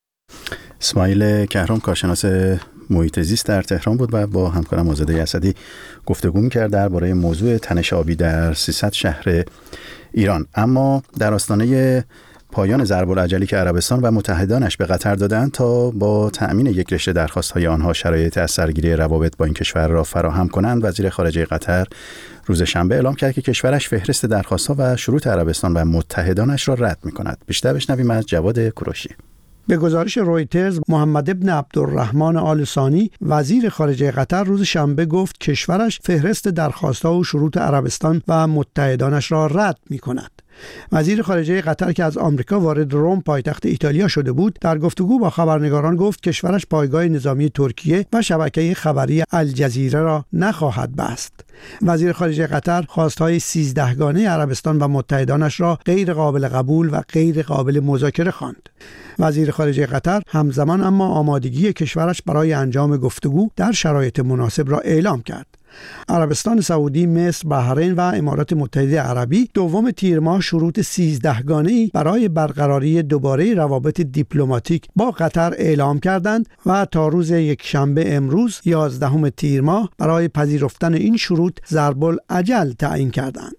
اسماعیل کهرم کارشناس محیط زیست در تهران بود و با همکارم آزاده اسدی گفتگو کرد درباره موضوع تنش آبی در 300 شهر ایران. اما در آستانه پایان ضرب العجلی که عربستان و متحدانش به قطر دادند تا با تأمین یک رشته درخواست‌های آنها شرایط از سرگیری روابط با این کشور را فراهم کنند، وزیر خارجه قطر روز شنبه اعلام کرد که کشورش فهرست درخواست‌ها و شروط عربستان و متحدانش را رد می‌کند. بیشتر بشنویم از جواد کوروشی. به گزارش رویترز، محمد ابن عبدالرحمن آل ثانی وزیر خارجه قطر روز شنبه گفت کشورش فهرست درخواست‌ها و شروط عربستان و متحدانش را رد می‌کند. وزیر خارجه قطر که از آمریکا وارد روم پایتخت ایتالیا شده بود، در گفتگو با خبرنگاران گفت کشورش پایگاه نظامی ترکیه و شبکه خبری الجزیره را نخواهد بست. وزیر خارجه قطر خواستهای 13 گانه عربستان و متحدانش را غیر قابل قبول و غیر قابل مذاکره خواند. وزیر خارجه قطر همزمان اما آمادگی کشورش برای انجام گفتگو در شرایط مناسب را اعلام کرد. عربستان سعودی، مصر، بحرین و امارات متحده عربی دوم تیر ماه شروط 13 گانه‌ای برای برقراری دوباره روابط دیپلماتیک با قطر اعلام کردند و تا روز یکشنبه امروز 11 تیر ماه برای پذیرفتن این شروط ضرب الاجل تعیین کردند.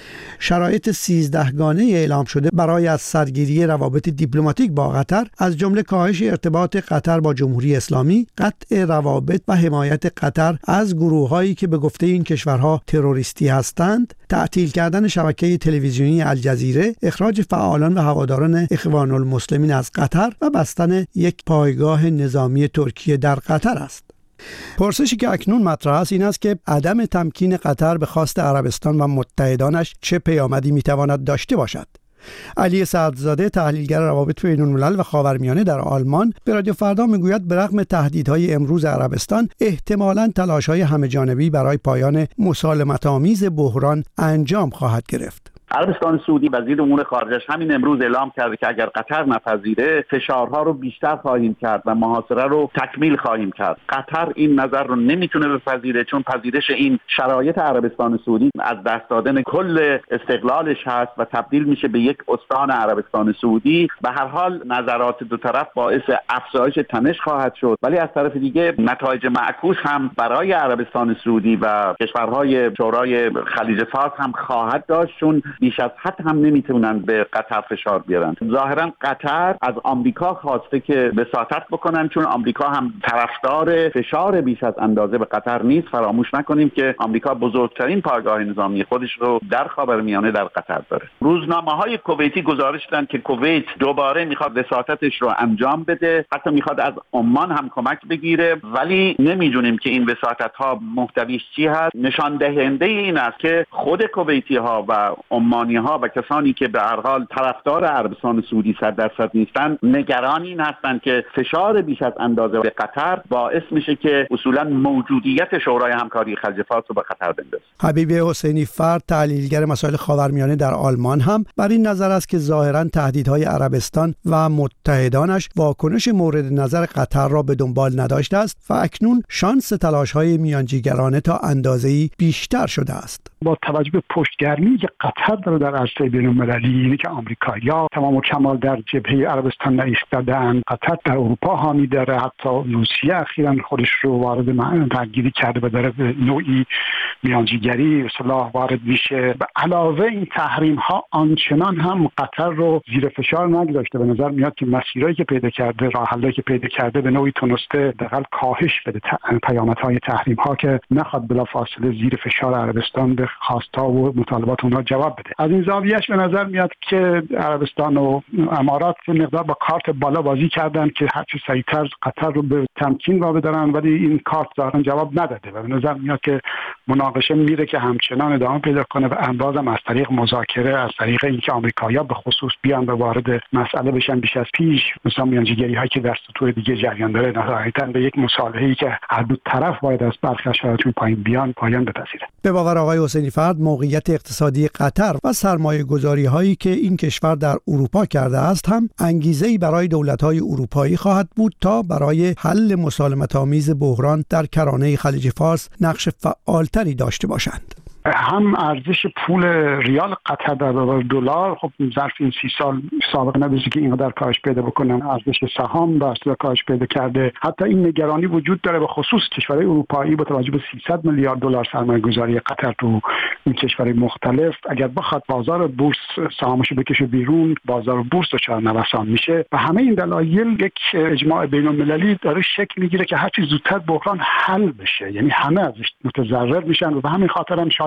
شرایط 13 گانه اعلام شده برای از سرگیری روابط دیپلماتیک با قطر از جمله کاهش ارتباط قطر با جمهوری اسلامی، قطع روابط و حمایت قطر از گروه‌هایی که به گفته این کشورها تروریستی هستند، تعطیل کردن شبکه تلویزیونی الجزیره، اخراج فعالان و هواداران اخوان المسلمین از قطر و بستن یک پایگاه نظامی ترکیه در قطر است. پرسشی که اکنون مطرح است این است که عدم تمکین قطر به خواست عربستان و متحدانش چه پیامدی میتواند داشته باشد. علی سعدزاده، تحلیلگر روابط بین الملل و خاورمیانه در آلمان، به رادیو فردا میگوید به رغم تهدیدهای امروز عربستان احتمالاً تلاش‌های همه‌جانبی برای پایان مسالمت‌آمیز بحران انجام خواهد گرفت. عربستان سعودی وزیر امور خارجش همین امروز اعلام کرده که اگر قطر نپذیره فشارها رو بیشتر خواهیم کرد و محاصره رو تکمیل خواهیم کرد. قطر این نظر رو نمیتونه بپذیره، چون پذیرش این شرایط عربستان سعودی از دست دادن کل استقلالش هست و تبدیل میشه به یک استان عربستان سعودی. به هر حال نظرات دو طرف باعث افزایش تنش خواهد شد، ولی از طرف دیگه نتایج معکوس هم برای عربستان سعودی و کشورهای شورای خلیج فارس هم خواهد داشت، چون بیش از حد هم نمیتونن به قطر فشار بیارن. ظاهرا قطر از آمریکا خواسته که وساطت بکنن، چون آمریکا هم طرفدار فشار بیش از اندازه به قطر نیست. فراموش نکنیم که آمریکا بزرگترین پایگاه نظامی خودش رو در خاورمیانه در قطر داره. روزنامه‌های کویتی گزارش دادن که کویت دوباره میخواد وساطتش رو انجام بده، حتی میخواد از عمان هم کمک بگیره، ولی نمیدونیم که این وساطت‌ها محتویش چی هست. نشان دهنده این است که خود کویتی‌ها و عمانی‌ها و کسانی که به هر حال طرفدار عربستان سعودی 100% نیستن نگران این هستند که فشار بیش از اندازه به قطر باعث میشه که اصولا موجودیت شورای همکاری خلیج فارس رو به خطر بندازه. حبیب حسینی فرد، تحلیلگر مسائل خاورمیانه در آلمان، هم بر این نظر است که ظاهراً تهدیدهای عربستان و متحدانش واکنش مورد نظر قطر را به دنبال نداشته است و اکنون شانس تلاش‌های میانجیگرانه تا اندازه‌ای بیشتر شده است. با توجه به پشتگرمی که قطر داره در عرصه بین‌المللی، اینه که آمریکایی‌ها تمام و کمال در جبهه عربستان نایستادن، قطر در اروپا حامی داره، حتی روسیه اخیراً خودش رو وارد درگیری کرده و داره به نوعی میانجیگری و صلاح وارد میشه. به علاوه این تحریم‌ها آنچنان هم قطر رو زیر فشار نگذاشته. به نظر میاد که مسیرایی که پیدا کرده، راه حلایی که پیدا کرده، به نوعی تونسته دقیقاً کاهش بده پیامدهای تحریم‌ها که نخواد بلافاصله زیر فشار عربستان به خواست‌ها و مطالبات اونها جواب بده. از این زاویهش به نظر میاد که عربستان و امارات مقدار با کارت بالا بازی کردن که هرچی سریعتر قطر رو به تمکین وابدارن، ولی این کارت ظاهراً جواب نداده و به نظر میاد که مناقشه میره که همچنان ادامه پیدا کنه و امروزم از طریق مذاکره، از طریق اینکه آمریکایی‌ها به خصوص بیان و وارد مسئله بشن بیش از پیش، مثلا میانجیگری‌هایی که در سطوح دیگه جریان داره، نهایتاً به یک مصالحه‌ای که هر دو طرف باید از برخی شرایط پایان بپذیره. به باور آقای حسینی فرد، موقعیت اقتصادی قطر و سرمایه‌گذاری هایی که این کشور در اروپا کرده است هم انگیزه‌ای برای دولت‌های اروپایی خواهد بود تا برای حل مسالمت‌آمیز بحران در کرانه خلیج فارس نقش فعالتری داشته باشند. هم ارزش پول ریال قطر در برابر دلار خب ظرف این 30 سال سابقه نداشته که اینقدر کاهش پیدا بکنن. ارزش سهام بسته کاهش پیدا کرده. حتی این نگرانی وجود داره به خصوص کشورهای اروپایی با توجه به 300 میلیارد دلار سرمایه‌گذاری قطر تو این کشورهای مختلف، اگر بخواد بازار بورس سهامش بکشه بیرون، بازار بورس دچار نوسان میشه و همه این دلایل یک اجماع بین‌المللی داره شکل میگیره که هر چه زودتر بحران حل بشه، یعنی همه ازش متضرر میشن و به همین خاطر هم شاید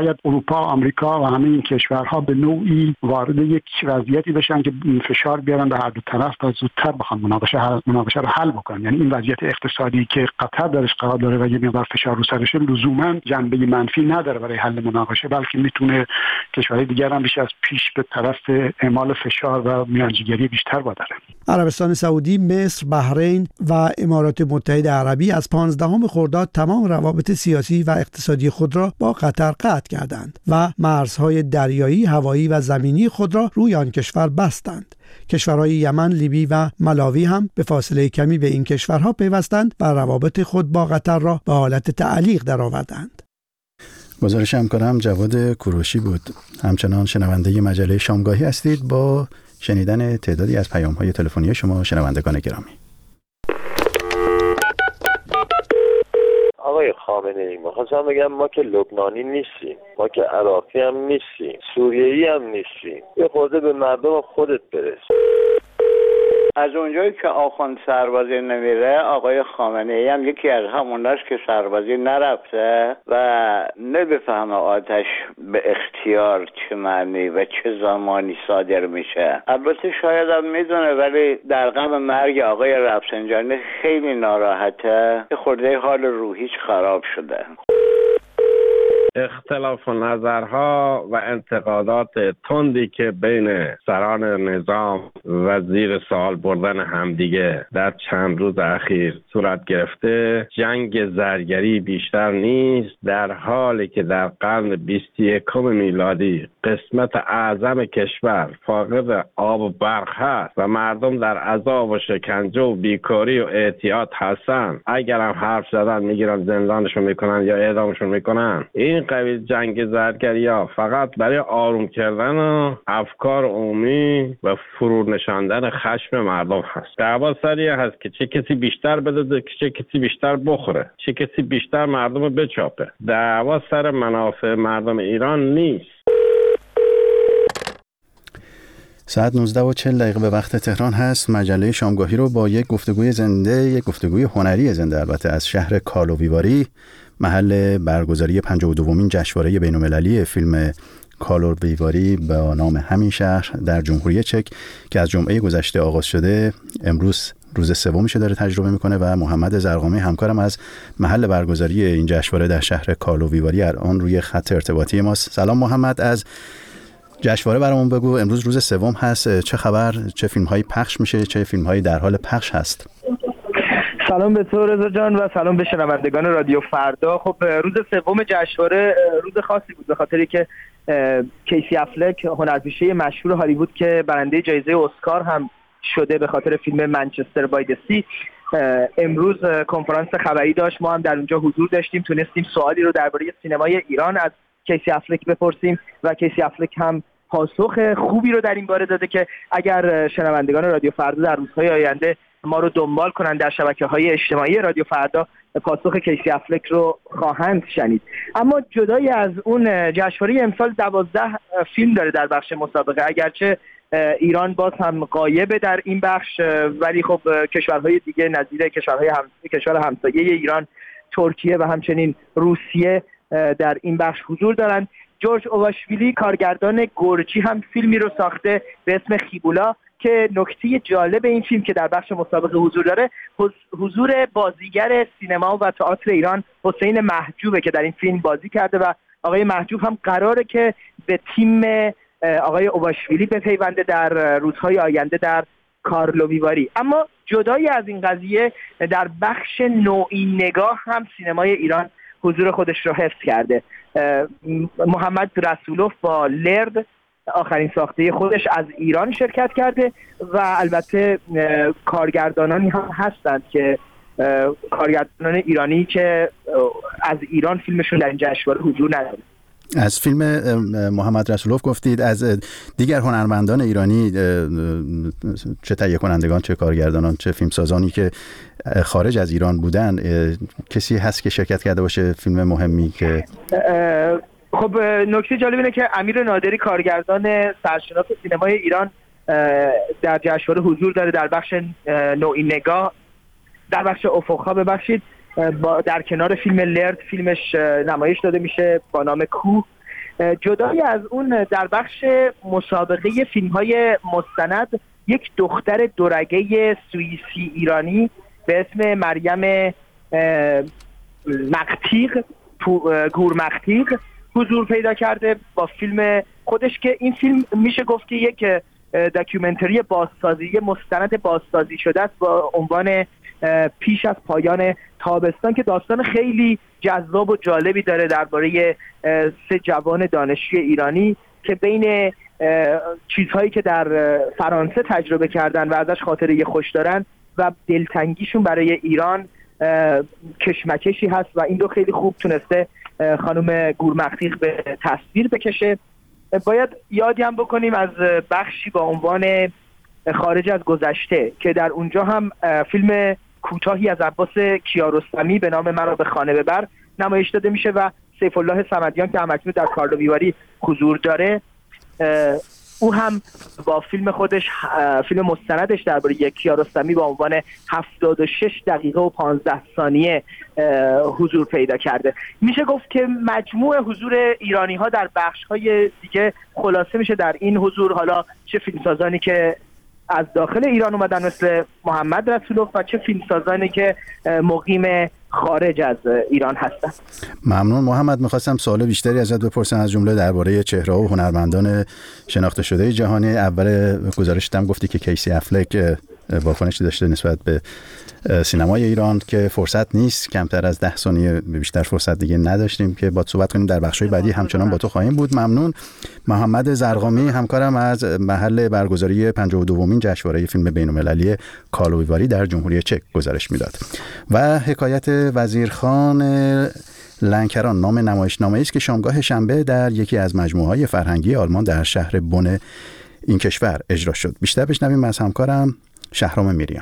شاید اروپا، آمریکا و همه این کشورها به نوعی وارد یک وضعیتی بشن که فشار بیارن به هر دو طرف تا زودتر بخوان مناقشه رو حل بکنن. یعنی این وضعیت اقتصادی که قطر درش قرار داره و یه مقدار فشار رو سرشه لزوما جنبه منفی نداره برای حل مناقشه، بلکه میتونه کشورهای دیگر هم بیش از پیش به طرف اعمال فشار و میانجیگری بیشتر واداره. عربستان سعودی، مصر، بحرین و امارات متحده عربی از 15 خرداد تمام روابط سیاسی و اقتصادی خود را با قطر قطع کردند و مرزهای دریایی، هوایی و زمینی خود را روی آن کشور بستند. کشورهای یمن، لیبی و ملاوی هم به فاصله کمی به این کشورها پیوستند و روابط خود با قطر را به حالت تعلیق درآوردند. گزارش همکارم جواد کوروشی بود. همچنان شنونده مجله شامگاهی هستید با شنیدن تعدادی از پیام‌های تلفنی شما شنوندگان گرامی. آقای خامنه‌ای، می‌خواستم بگم ما که لبنانی نیستیم، ما که عراقی هم نیستیم، سوریه‌ای هم نیستیم. یه خورده به مردم خودت برس. از اونجایی که آخوند سربازی نمیره، آقای خامنه‌ای هم یکی از هموناست که سربازی نرفته و نمیفهمه آتش به اختیار چه معنی و چه زمانی صادر میشه. البته شاید هم میدونه، ولی در غم مرگ آقای رفسنجانی خیلی ناراحته، یه خورده حال روحیش خراب شده. اختلاف نظرها و انتقادات تندی که بین سران نظام و زیر سوال بردن همدیگه در چند روز اخیر صورت گرفته، جنگ زرگری بیشتر نیست، در حالی که در قرن 21 میلادی قسمت اعظم کشور فاقد آب و برق هست و مردم در عذاب و شکنجه و بیکاری و اعتیاد هستن. اگر هم حرف زدن میگیرن زندانشون میکنن یا اعدامشون میکنن. این قبیل جنگ زرگری ها فقط برای آروم کردن و افکار عمومی و فرو نشاندن خشم مردم هست. دعوا سریع هست که چه کسی بیشتر بده، چه کسی بیشتر بخوره، چه کسی بیشتر مردم رو بچاپه. دعوا سر منافع مردم ایران نیست. ساعت 19:40 به وقت تهران هست. مجله شامگاهی رو با یک گفتگوی زنده، یک گفتگوی هنری زنده البته از شهر کالوویواری، محل برگزاری 52مین جشنواره بین‌المللی فیلم کالوویواری با نام همین شهر در جمهوری چک که از جمعه گذشته آغاز شده، امروز روز سومش داره تجربه میکنه و محمد زرقامی همکارم از محل برگزاری این جشنواره در شهر کالوویواری الان روی خط ارتباطی ماست. سلام محمد، از جشنواره برامون بگو. امروز روز سوم هست، چه خبر؟ چه فیلم‌هایی پخش میشه؟ چه فیلم‌هایی در حال پخش هست؟ سلام به تو رضا جان و سلام به شنوندگان رادیو فردا. خب روز سوم جشنواره روز خاصی بود به خاطری که کیسی افلک، هنرپیشه مشهور هالیوود که برنده جایزه اسکار هم شده به خاطر فیلم منچستر بای د سی، امروز کنفرانس خبری داشت. ما هم در اونجا حضور داشتیم، تونستیم سوالی رو درباره سینمای ایران از کیسی افلک بپرسیم و کیسی افلک هم پاسخ خوبی رو در این باره داده که اگر شنوندگان رادیو فردا در روزهای آینده ما رو دنبال کنن در شبکه‌های اجتماعی رادیو فردا، پاسخ کیسی افلک رو خواهند شنید. اما جدای از اون، جشنواره امسال 12 فیلم داره در بخش مسابقه. اگرچه ایران باز هم غایبه در این بخش، ولی خب کشورهای دیگه نظیر کشور همسایه ایران، ترکیه و همچنین روسیه در این بخش حضور دارند. جورج اواشویلی کارگردان گرجی هم فیلمی رو ساخته به اسم خیبولا که نکته جالب این فیلم که در بخش مسابقه حضور داره، حضور بازیگر سینما و تئاتر ایران حسین محجوبه که در این فیلم بازی کرده و آقای محجوب هم قراره که به تیم آقای اواشویلی بپیونده در روزهای آینده در کارلوویواری. اما جدای از این قضیه، در بخش نوعی نگاه هم سینمای ایران حضور خودش رو حفظ کرده. محمد رسولوف با لرد، آخرین ساخته خودش، از ایران شرکت کرده و البته کارگردانانی هم هستند که کارگردانان ایرانی که از ایران فیلمشون در این جشنواره حضور نداره. از فیلم محمد رسولوف گفتید، از دیگر هنرمندان ایرانی، چه تهیه کنندگان، چه کارگردانان، چه فیلمسازانی که خارج از ایران بودن، کسی هست که شرکت کرده باشه فیلم مهمی که؟ خب نکته جالب اینه که امیر نادری کارگردان سرشناس سینمای ایران در جشنواره حضور داره در بخش نوعی نگاه، در بخش افق‌ها ببخشید، در کنار فیلم لرد فیلمش نمایش داده میشه با نام کوه. جدای از اون در بخش مسابقه فیلم‌های مستند یک دختر دورگه سوئیسی ایرانی به اسم مریم گورمختیق حضور پیدا کرده با فیلم خودش که این فیلم میشه گفت که یک داکیومنتری بازسازی مستند بازسازی شده است با عنوان پیش از پایان تابستان که داستان خیلی جذاب و جالبی داره درباره 3 جوان دانشجوی ایرانی که بین چیزهایی که در فرانسه تجربه کردن و ازش خاطره خوش دارن و دلتنگیشون برای ایران کشمکشی هست و این رو خیلی خوب تونسته خانم گورمختیق به تصویر بکشه. باید یادی هم بکنیم از بخشی با عنوان خارج از گذشته که در اونجا هم فیلم کوتاهی از عباس کیارستمی به نام مرا به خانه ببر نمایش داده میشه و سیف الله صمدیان که همکنون در کارلو ویواری حضور داره او هم با فیلم خودش فیلم مستندش درباره کیارستمی با عنوان 76 دقیقه و 15 ثانیه حضور پیدا کرده. میشه گفت که مجموع حضور ایرانی ها در بخش های دیگه خلاصه میشه در این حضور، حالا چه فیلمسازانی که از داخل ایران اومدن مثل محمد رسولوف و چه فیلمسازانی که مقیم خارج از ایران هستن. ممنون محمد. میخواستم سوال بیشتری ازت بپرسم از جمله درباره چهره و هنرمندان شناخته شده جهانی. اول گزارشت هم گفتی که کیسی افلک واکنشی داشته نسبت به سینمای ایران که فرصت نیست، کمتر از 10 ثانیه بیشتر فرصت دیگه نداشتیم که با صحبت کنیم. در بخش‌های بعدی همچنان با تو خواهیم بود. ممنون. محمد زرقامی همکارم از محل برگزاری 52مین جشنواره فیلم بین‌المللی کارلو ویواری در جمهوری چک گزارش میداد. و حکایت وزیرخان لنکران نام نمایشنامه‌ای است که شامگاه شنبه در یکی از مجموعه‌های فرهنگی آلمان در شهر بن این کشور اجرا شد. بیشتر بشنویم از همکارم شهرام میریان.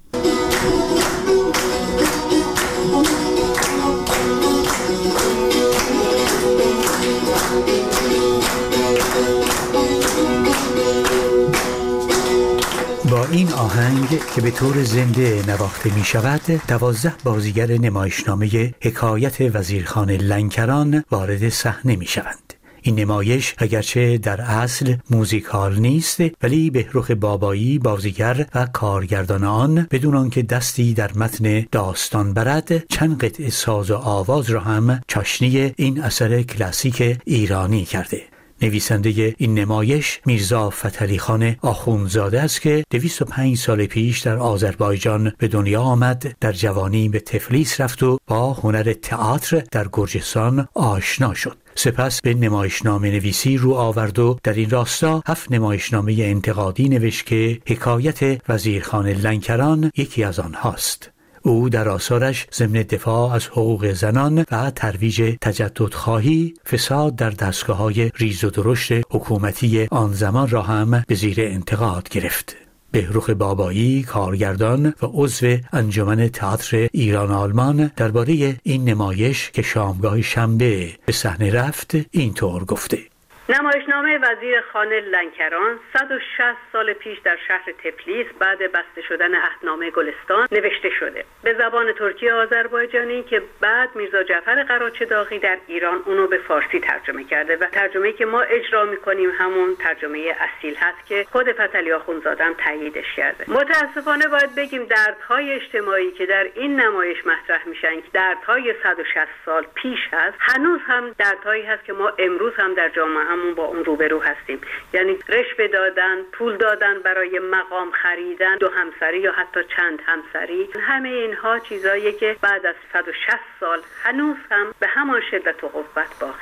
با این آهنگ که به طور زنده نواخته می شود 12 بازیگر نمایشنامه حکایت وزیرخان لنکران وارد صحنه می شوند. این نمایش اگرچه در اصل موزیکال نیست ولی بهروخ بابایی بازیگر و کارگردان آن بدون آنکه دستی در متن داستان برد چند قطعه ساز و آواز را هم چاشنی این اثر کلاسیک ایرانی کرده. نویسنده این نمایش میرزا فتحعلی خان آخوندزاده است که 205 سال پیش در آذربایجان به دنیا آمد. در جوانی به تفلیس رفت و با هنر تئاتر در گرجستان آشنا شد. سپس به نمایشنامه نویسی رو آورد و در این راستا 7 نمایشنامه انتقادی نوشت که حکایت وزیرخان لنکران یکی از آنهاست. او در آثارش ضمن دفاع از حقوق زنان و ترویج تجددخواهی، فساد در دستگاه‌های ریز و درشت حکومتی آن زمان را هم به زیر انتقاد گرفت. بهروخ بابایی کارگردان و عضو انجمن تئاتر ایران آلمان درباره این نمایش که شامگاه شنبه به صحنه رفت اینطور گفته: نمایشنامه وزیرخان لنکران 160 سال پیش در شهر تفلیس بعد بسته شدن عهدنامه گلستان نوشته شده به زبان ترکی آذربایجانی که بعد میرزا جعفر قراچداغی در ایران اونو به فارسی ترجمه کرده و ترجمه‌ای که ما اجرا می‌کنیم همون ترجمه اصیل هست که خود فتحعلی آخوندزاده هم تاییدش کرده. متاسفانه باید بگیم دردهای اجتماعی که در این نمایش مطرح میشن که دردهای 160 سال پیش هست، هنوز هم دردهایی هست که ما امروز هم در جامعه با اون روبرو هستیم. یعنی رشوه دادن، پول دادن برای مقام خریدن، 2 همسری یا حتی چند همسری، همه اینها چیزاییه که بعد از 160 سال هنوز هم به همان شدت و قوت باقی.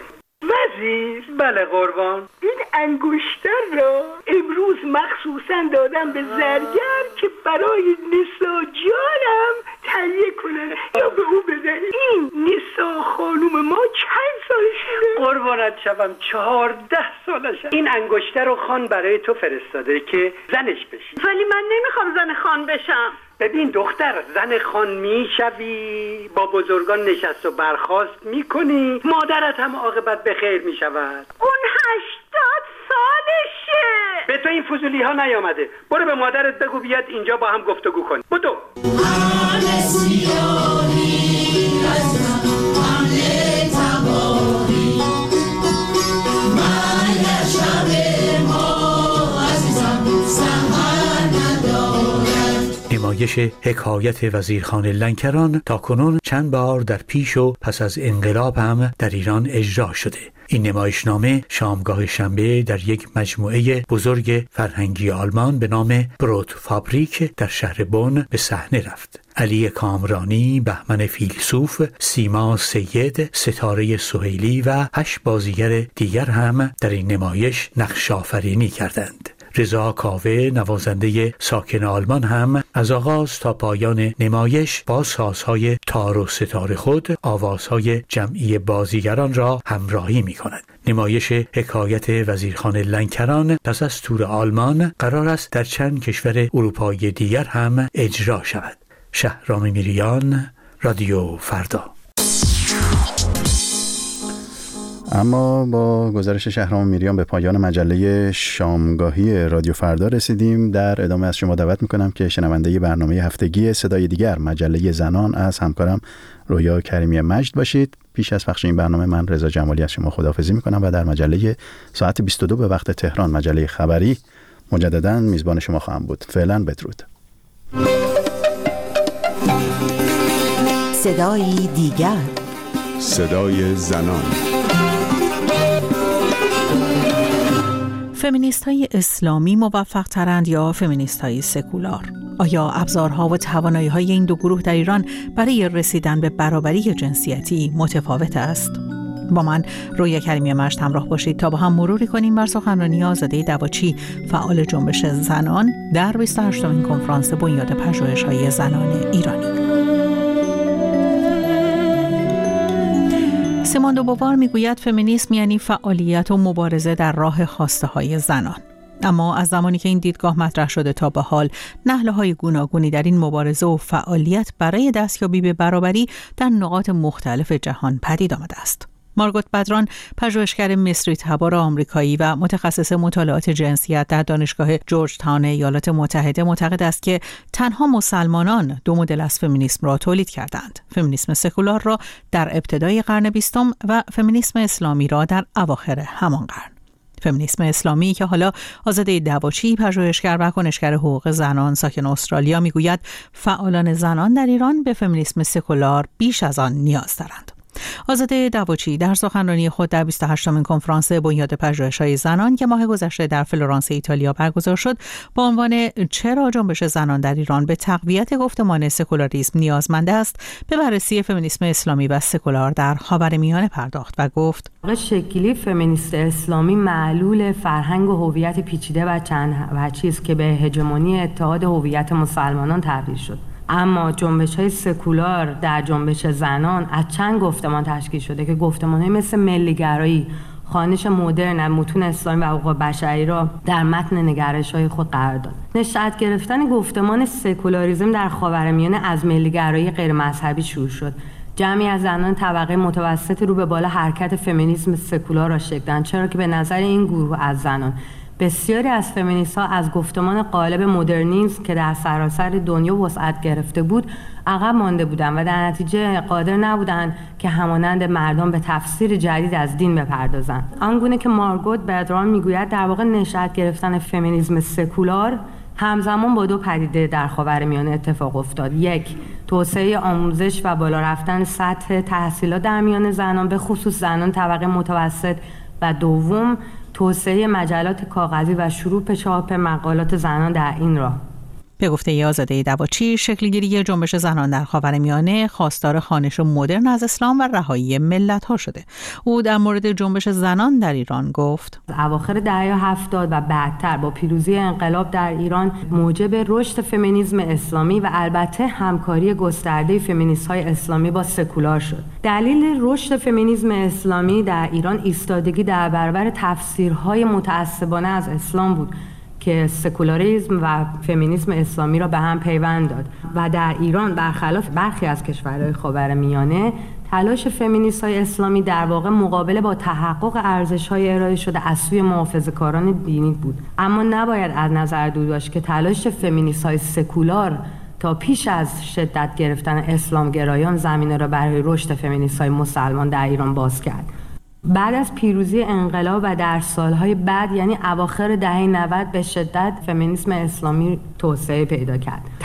وزیر، بله قربان، این انگشتر را امروز مخصوصا دادم به زرگر که برای نسا جانم تهیه کنه یا به او بده. این نسا خانوم ما چند سالشه؟ قربانت شوم 14 سالشه. این انگشتر رو خان برای تو فرستاده که زنش بشی. ولی من نمیخوام زن خان بشم. ببین دختر، زن خان میشوی، با بزرگان نشست و برخاست میکنی، مادرت هم عاقبت به خیر میشود. اون 80 سالشه. به تو این فضولی ها نیامده. برو به مادرت بگو بیاد اینجا با هم گفتگو کن. بدو. نمایش حکایت وزیرخان لنکران تاکنون چند بار در پیش و پس از انقلاب هم در ایران اجرا شده. این نمایشنامه شامگاه شنبه در یک مجموعه بزرگ فرهنگی آلمان به نام بروت فابریک در شهر بن به صحنه رفت. علی کامرانی، بهمن فیلسوف، سیما سید، ستاره سهیلی و 8 بازیگر دیگر هم در این نمایش نقش آفرینی کردند. رضا کاوه، نوازنده ساکن آلمان، هم از آغاز تا پایان نمایش با سازهای تار و ستار خود آوازهای جمعی بازیگران را همراهی می کند. نمایش حکایت وزیرخان لنکران پس از تور آلمان قرار است در چند کشور اروپایی دیگر هم اجرا شود. شهرام میریان، رادیو فردا. اما با گزارش شهرام میریان به پایان مجله شامگاهی رادیو فردا رسیدیم. در ادامه از شما دعوت میکنم که شنونده برنامه هفتگی صدای دیگر مجله زنان از همکارم رویا کریمی مجد باشید. پیش از پخش این برنامه من رضا جمالی از شما خداحافظی میکنم و در مجله ساعت 22 به وقت تهران، مجله خبری، مجددا میزبان شما خواهم بود. فعلا بدرود. صدای دیگر، صدای زنان. فمینیست‌های اسلامی موفق‌ترند یا فمینیست‌های سکولار؟ آیا ابزارها و توانایی‌های این دو گروه در ایران برای رسیدن به برابری جنسیتی متفاوت است؟ با من رویا کریمی مجد همراه باشید تا با هم مروری کنیم بر سخنرانی آزاده دواچی، فعال جنبش زنان، در 28مین کنفرانس بنیاد پژوهش‌های زنان ایرانی. سیمون دو بووار میگوید فمینیسم یعنی فعالیت و مبارزه در راه خواسته‌های زنان. اما از زمانی که این دیدگاه مطرح شده تا به حال نهله‌های گوناگونی در این مبارزه و فعالیت برای دستیابی به برابری در نقاط مختلف جهان پدید آمده است. مارگوت بدران، پژوهشگر مصری تبار آمریکایی و متخصص مطالعات جنسیت در دانشگاه جورج تاون ایالات متحده، معتقد است که تنها مسلمانان دو مدل از فمینیسم را تولید کردند: فمینیسم سکولار را در ابتدای قرن 20 و فمینیسم اسلامی را در اواخر همان قرن. فمینیسم اسلامی که حالا آزاده دواچی، پژوهشگر و کنشگر حقوق زنان ساکن استرالیا، میگوید فعالان زنان در ایران به فمینیسم سکولار بیش از آن نیاز دارند. آزاده دواچی در سخنرانی خود در 28مین کنفرانس بنیاد پژوهش‌های زنان که ماه گذشته در فلورانس ایتالیا برگزار شد با عنوان چرا جنبش زنان در ایران به تقویت گفتمان سکولاریسم نیازمند است، به بررسی فمینیسم اسلامی و سکولار در خاورمیانه پرداخت و گفت: شکلی فمینیست اسلامی معلول فرهنگ و هویت پیچیده و چند وجهی است که به هژمونی اتحاد هویت مسلمانان تبدیل شد. اما جنبش‌های سکولار در جنبش زنان از چند گفتمان تشکیل شده که گفتمان‌های مثل ملی‌گرایی، خوانش مدرن متون اسلامی و حقوق بشری را در متن نگرش‌های خود قرار داد. نشأت گرفتن گفتمان سکولاریسم در خاورمیانه از ملی‌گرایی غیر مذهبی شروع شد. جمعی از زنان طبقه متوسط رو به بالا حرکت فمینیسم سکولار را شکل دادند، چرا که به نظر این گروه از زنان بسیاری از فمینیست‌ها از گفتمان غالب مدرنیسم که در سراسر دنیا وسعت گرفته بود عقب مانده بودند و در نتیجه قادر نبودند که همانند مردم به تفسیر جدید از دین بپردازند. آنگونه که مارگوت بدران میگوید در واقع نشأت گرفتن فمینیسم سکولار همزمان با دو پدیده در خاورمیانه اتفاق افتاد: یک، توسعه آموزش و بالا رفتن سطح تحصیلات در میان زنان، به خصوص زنان طبقه متوسط، و دوم، توسعه مجلات کاغذی و شروع چاپ مقالات زنان در این راه. به گفته آزاده دواچی، شکلگیری جنبش زنان در خاورمیانه خواستار خوانش مدرن از اسلام و رهایی ملت‌ها شده. او در مورد جنبش زنان در ایران گفت: اواخر دهه 70 و بعدتر با پیروزی انقلاب در ایران موجب رشد فمینیسم اسلامی و البته همکاری گسترده فمینیست‌های اسلامی با سکولار شد. دلیل رشد فمینیسم اسلامی در ایران ایستادگی در برابر تفسیرهای متعصبانه از اسلام بود که سکولاریسم و فمینیسم اسلامی را به هم پیوند داد و در ایران برخلاف برخی از کشورهای خاورمیانه تلاش فمینیست‌های اسلامی در واقع مقابله با تحقق ارزش‌های ارائه شده از سوی محافظه‌کاران دینی بود. اما نباید از نظر دور داشت که تلاش فمینیست‌های سکولار تا پیش از شدت گرفتن اسلامگرایان زمینه را برای رشد فمینیست‌های مسلمان در ایران باز کرد. بعد از پیروزی انقلاب و در سالهای بعد، یعنی اواخر دهه 90، به شدت فمینیسم اسلامی توسعه پیدا کرد.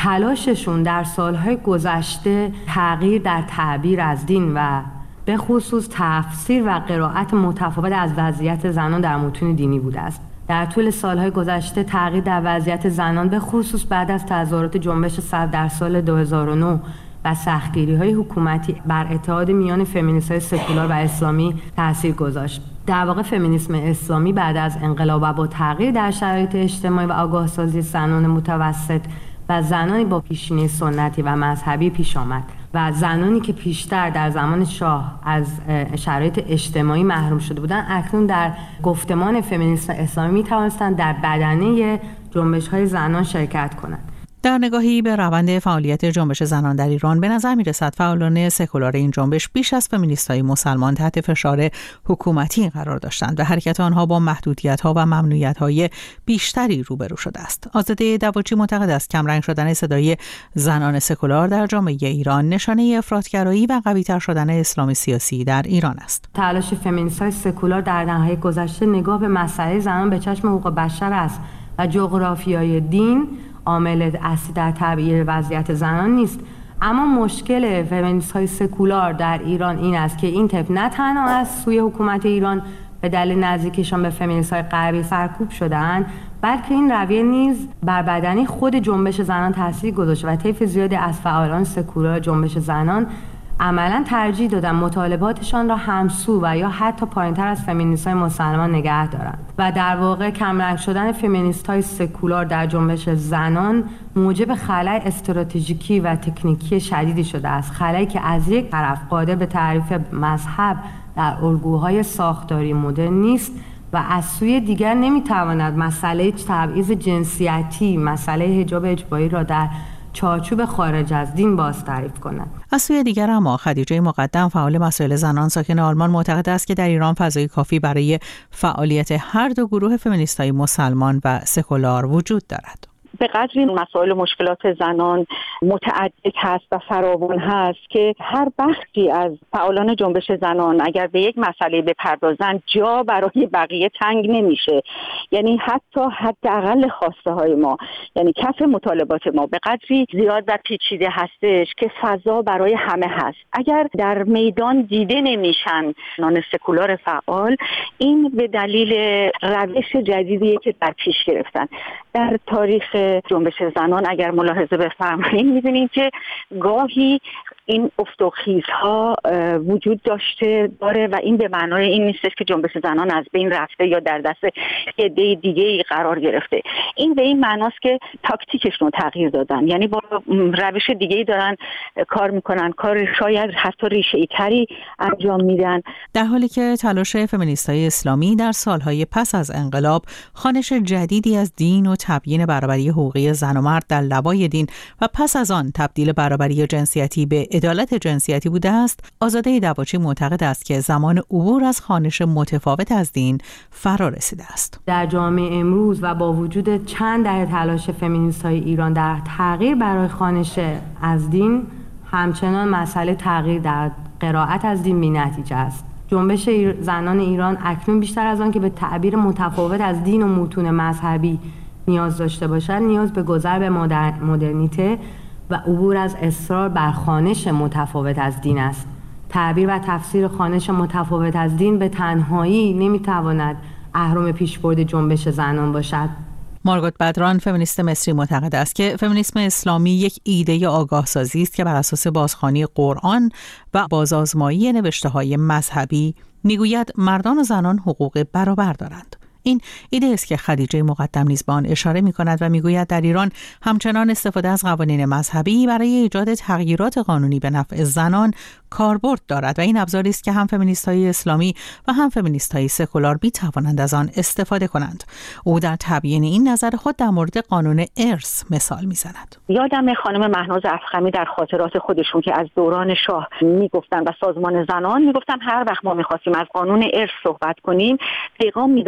تلاششون در سالهای گذشته تغییر در تعبیر از دین و به خصوص تفسیر و قرائت متفاوت از وضعیت زنان در متون دینی بوده است. در طول سالهای گذشته تغییر در وضعیت زنان به خصوص بعد از تظاهرات جنبش صدر در سال 2009 و سختگیری‌های حکومتی بر اتحاد میان فمینیست‌های سکولار و اسلامی تأثیر گذاشت. در واقع فمینیسم اسلامی بعد از انقلاب و با تغییر در شرایط اجتماعی و آگاهسازی زنان متوسط و زنانی با پیشینه سنتی و مذهبی پیش آمد و زنانی که پیشتر در زمان شاه از شرایط اجتماعی محروم شده بودند اکنون در گفتمان فمینیسم اسلامی می‌توانستند در بدنه جنبش‌های زنان شرکت کنند. در نگاهی به روند فعالیت جنبش زنان در ایران به نظر می‌رسد فعالان سکولار این جنبش بیش از فمینیست‌های مسلمان تحت فشار حکومتی قرار داشتند و حرکت آنها با محدودیت‌ها و ممنوعیت‌های بیشتری روبرو شده است. آزاده دواچی معتقد است کمرنگ شدن صدای زنان سکولار در جامعه ایران نشانه افراطگرایی و قوی‌تر شدن اسلام سیاسی در ایران است. تلاش فمینیست‌های سکولار در دهه‌های گذشته نگاه به مسئله زنان به چشم حقوق بشر است و جغرافیای دین عامل اصلی در تغییر وضعیت زنان نیست. اما مشکل فمینیست‌های سکولار در ایران این است که این طیف نه تنها از سوی حکومت ایران به دلیل نزدیکیشان به فمینیست‌های غربی سرکوب شده‌اند، بلکه این رویه نیز بر بدنی خود جنبش زنان تاثیر گذاشته و طیف زیادی از فعالان سکولار جنبش زنان عملاً ترجیح دادن مطالباتشان را همسو و یا حتی پایین‌تر از فمینیست‌های مسلمان نگه دارند و در واقع کمرنگ شدن فمینیست‌های سکولار در جنبش زنان موجب خلأ استراتژیکی و تکنیکی شدیدی شده است، خلأی که از یک طرف قادر به تعریف مذهب در الگوهای ساختاری مدرن نیست و از سوی دیگر نمی‌تواند مسئله تبعیض جنسیتی، مسئله حجاب اجباری را در چارچوب خارج از دین باز تعریف کنند. از سوی دیگر اما خدیجه مقدم فعال مسائل زنان ساکن آلمان معتقد است که در ایران فضای کافی برای فعالیت هر دو گروه فمینیست‌های مسلمان و سکولار وجود دارد. به قدری مسائل و مشکلات زنان متعدد هست و فراوان هست که هر بخشی از فعالان جنبش زنان اگر به یک مسئله بپردازند جا برای بقیه تنگ نمیشه. یعنی حتی حداقل خواسته های ما، یعنی کف مطالبات ما به قدری زیاد و پیچیده هستش که فضا برای همه هست. اگر در میدان دیده نمیشن زنان سکولار فعال، این به دلیل روش جدیدیه که در پیش گرفتن. در تاریخ جنبش زنان اگر ملاحظه بفرمایید می‌بینید که گاهی این افت و خیزها وجود داره و این به معنای این نیست که جنبش زنان از بین رفته یا در دست عده دیگه‌ای قرار گرفته. این به این معناست که تاکتیکشون رو تغییر دادن، یعنی با روش دیگه‌ای دارن کار میکنن، کار شاید حتی ریشه‌ای تری انجام میدن. در حالی که تلاش فمینیست‌های اسلامی در سالهای پس از انقلاب خوانش جدیدی از دین و تبیین برابری حقوقی زن و مرد در لوای دین و پس از آن تبدیل برابری جنسیتی به عدالت جنسیتی بوده است، آزاده دواچی معتقد است که زمان عبور از خوانش متفاوت از دین فرا رسیده است. در جامعه امروز و با وجود چند دهه تلاش فمینیست‌های ایران در تغییر برای خوانش از دین، همچنان مسئله تغییر در قرائت از دین بی‌نتیجه است. جنبش زنان ایران اکنون بیشتر از آن که به تعبیر متفاوت از دین و متون مذهبی نیاز داشته باشد، نیاز به گذر به مدرنیته و عبور از اصرار بر خوانش متفاوت از دین است. تعبیر و تفسیر خوانش متفاوت از دین به تنهایی نمیتواند اهرم پیشبرد جنبش زنان باشد. مارگوت بدران فمینیست مصری معتقد است که فمینیسم اسلامی یک ایده آگاهسازی است که بر اساس بازخوانی قرآن و بازآزمایی نوشته‌های مذهبی میگوید مردان و زنان حقوق برابر دارند. این ایده است که خدیجه مقدم نیز به آن اشاره می‌کند و میگوید در ایران همچنان استفاده از قوانین مذهبی برای ایجاد تغییرات قانونی به نفع زنان کاربرد دارد و این ابزاری است که هم فمینیست‌های اسلامی و هم فمینیست‌های سکولار می‌توانند از آن استفاده کنند. او در تبیین این نظر خود در مورد قانون ارث مثال می‌زند. یادم خانم مهناز افخمی در خاطرات خودشون که از دوران شاه میگفتن و سازمان زنان میگفتن هر وقت ما می‌خواستیم از قانون ارث صحبت کنیم پیغام میدادن شاه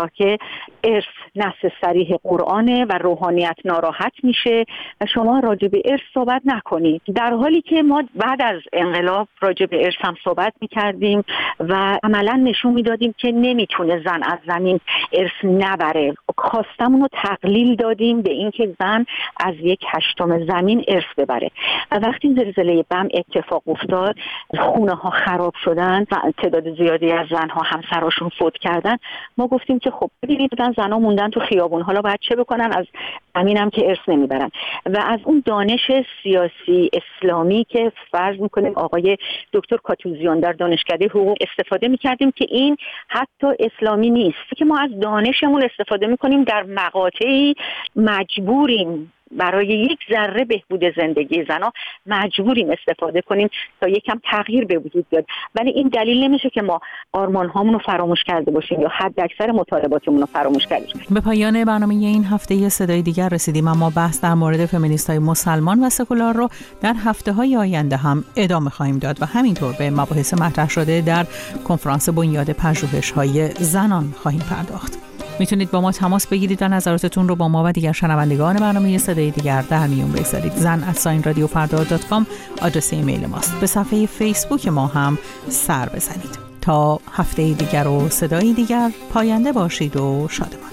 اصطلاح که ارث نص صریح قرآنه و روحانیت ناراحت میشه و شما راجع به ارث صحبت نکنید، در حالی که ما بعد از انقلاب راجع به ارث هم صحبت میکردیم و عملا نشون میدادیم که نمیتونه زن از زمین ارث نبره. خواستمون رو تقلیل دادیم به اینکه زن از 1/8 زمین ارث ببره و وقتی زلزله بم اتفاق افتاد، خونه ها خراب شدن و تعداد زیادی از زنها همسراشون فوت کردن، ما گفتیم که خب ببینید زنها موندن تو خیابون، حالا باید چه بکنن؟ از زمینم که ارث نمیبرن. و از اون دانش سیاسی اسلامی که فرض میکنیم آقای دکتر کاتوزیان در دانشکده حقوق استفاده میکردیم که این حتی اسلامی نیست، که ما از دانشمون استفاده میکنیم در مقاطعی مجبوریم برای یک ذره بهبود زندگی زنها مجبوریم استفاده کنیم تا یکم تغییر به وجود بیاد، ولی این دلیل نمیشه که ما آرمان هامون رو فراموش کرده باشیم یا حد اکثر مطالباتمون رو فراموش کرده باشیم. به پایان برنامه این هفته صدای دیگر رسیدیم، اما بحث در مورد فمینیست‌های مسلمان و سکولار رو در هفته‌های آینده هم ادامه خواهیم داد و همینطور به مباحث مطرح شده در کنفرانس بنیاد پژوهش‌های زنان خواهیم پرداخت. میتونید با ما تماس بگیرید و نظراتتون رو با ما و دیگر شنوندگان برنامه صدای دیگر در میون بگذارید. zan@radiofarda.com آدرس ایمیل ماست. به صفحه فیسبوک ما هم سر بزنید. تا هفته دیگر و صدای دیگر، پاینده باشید و شادمان.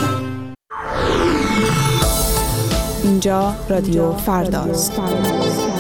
اینجا رادیو فرداست.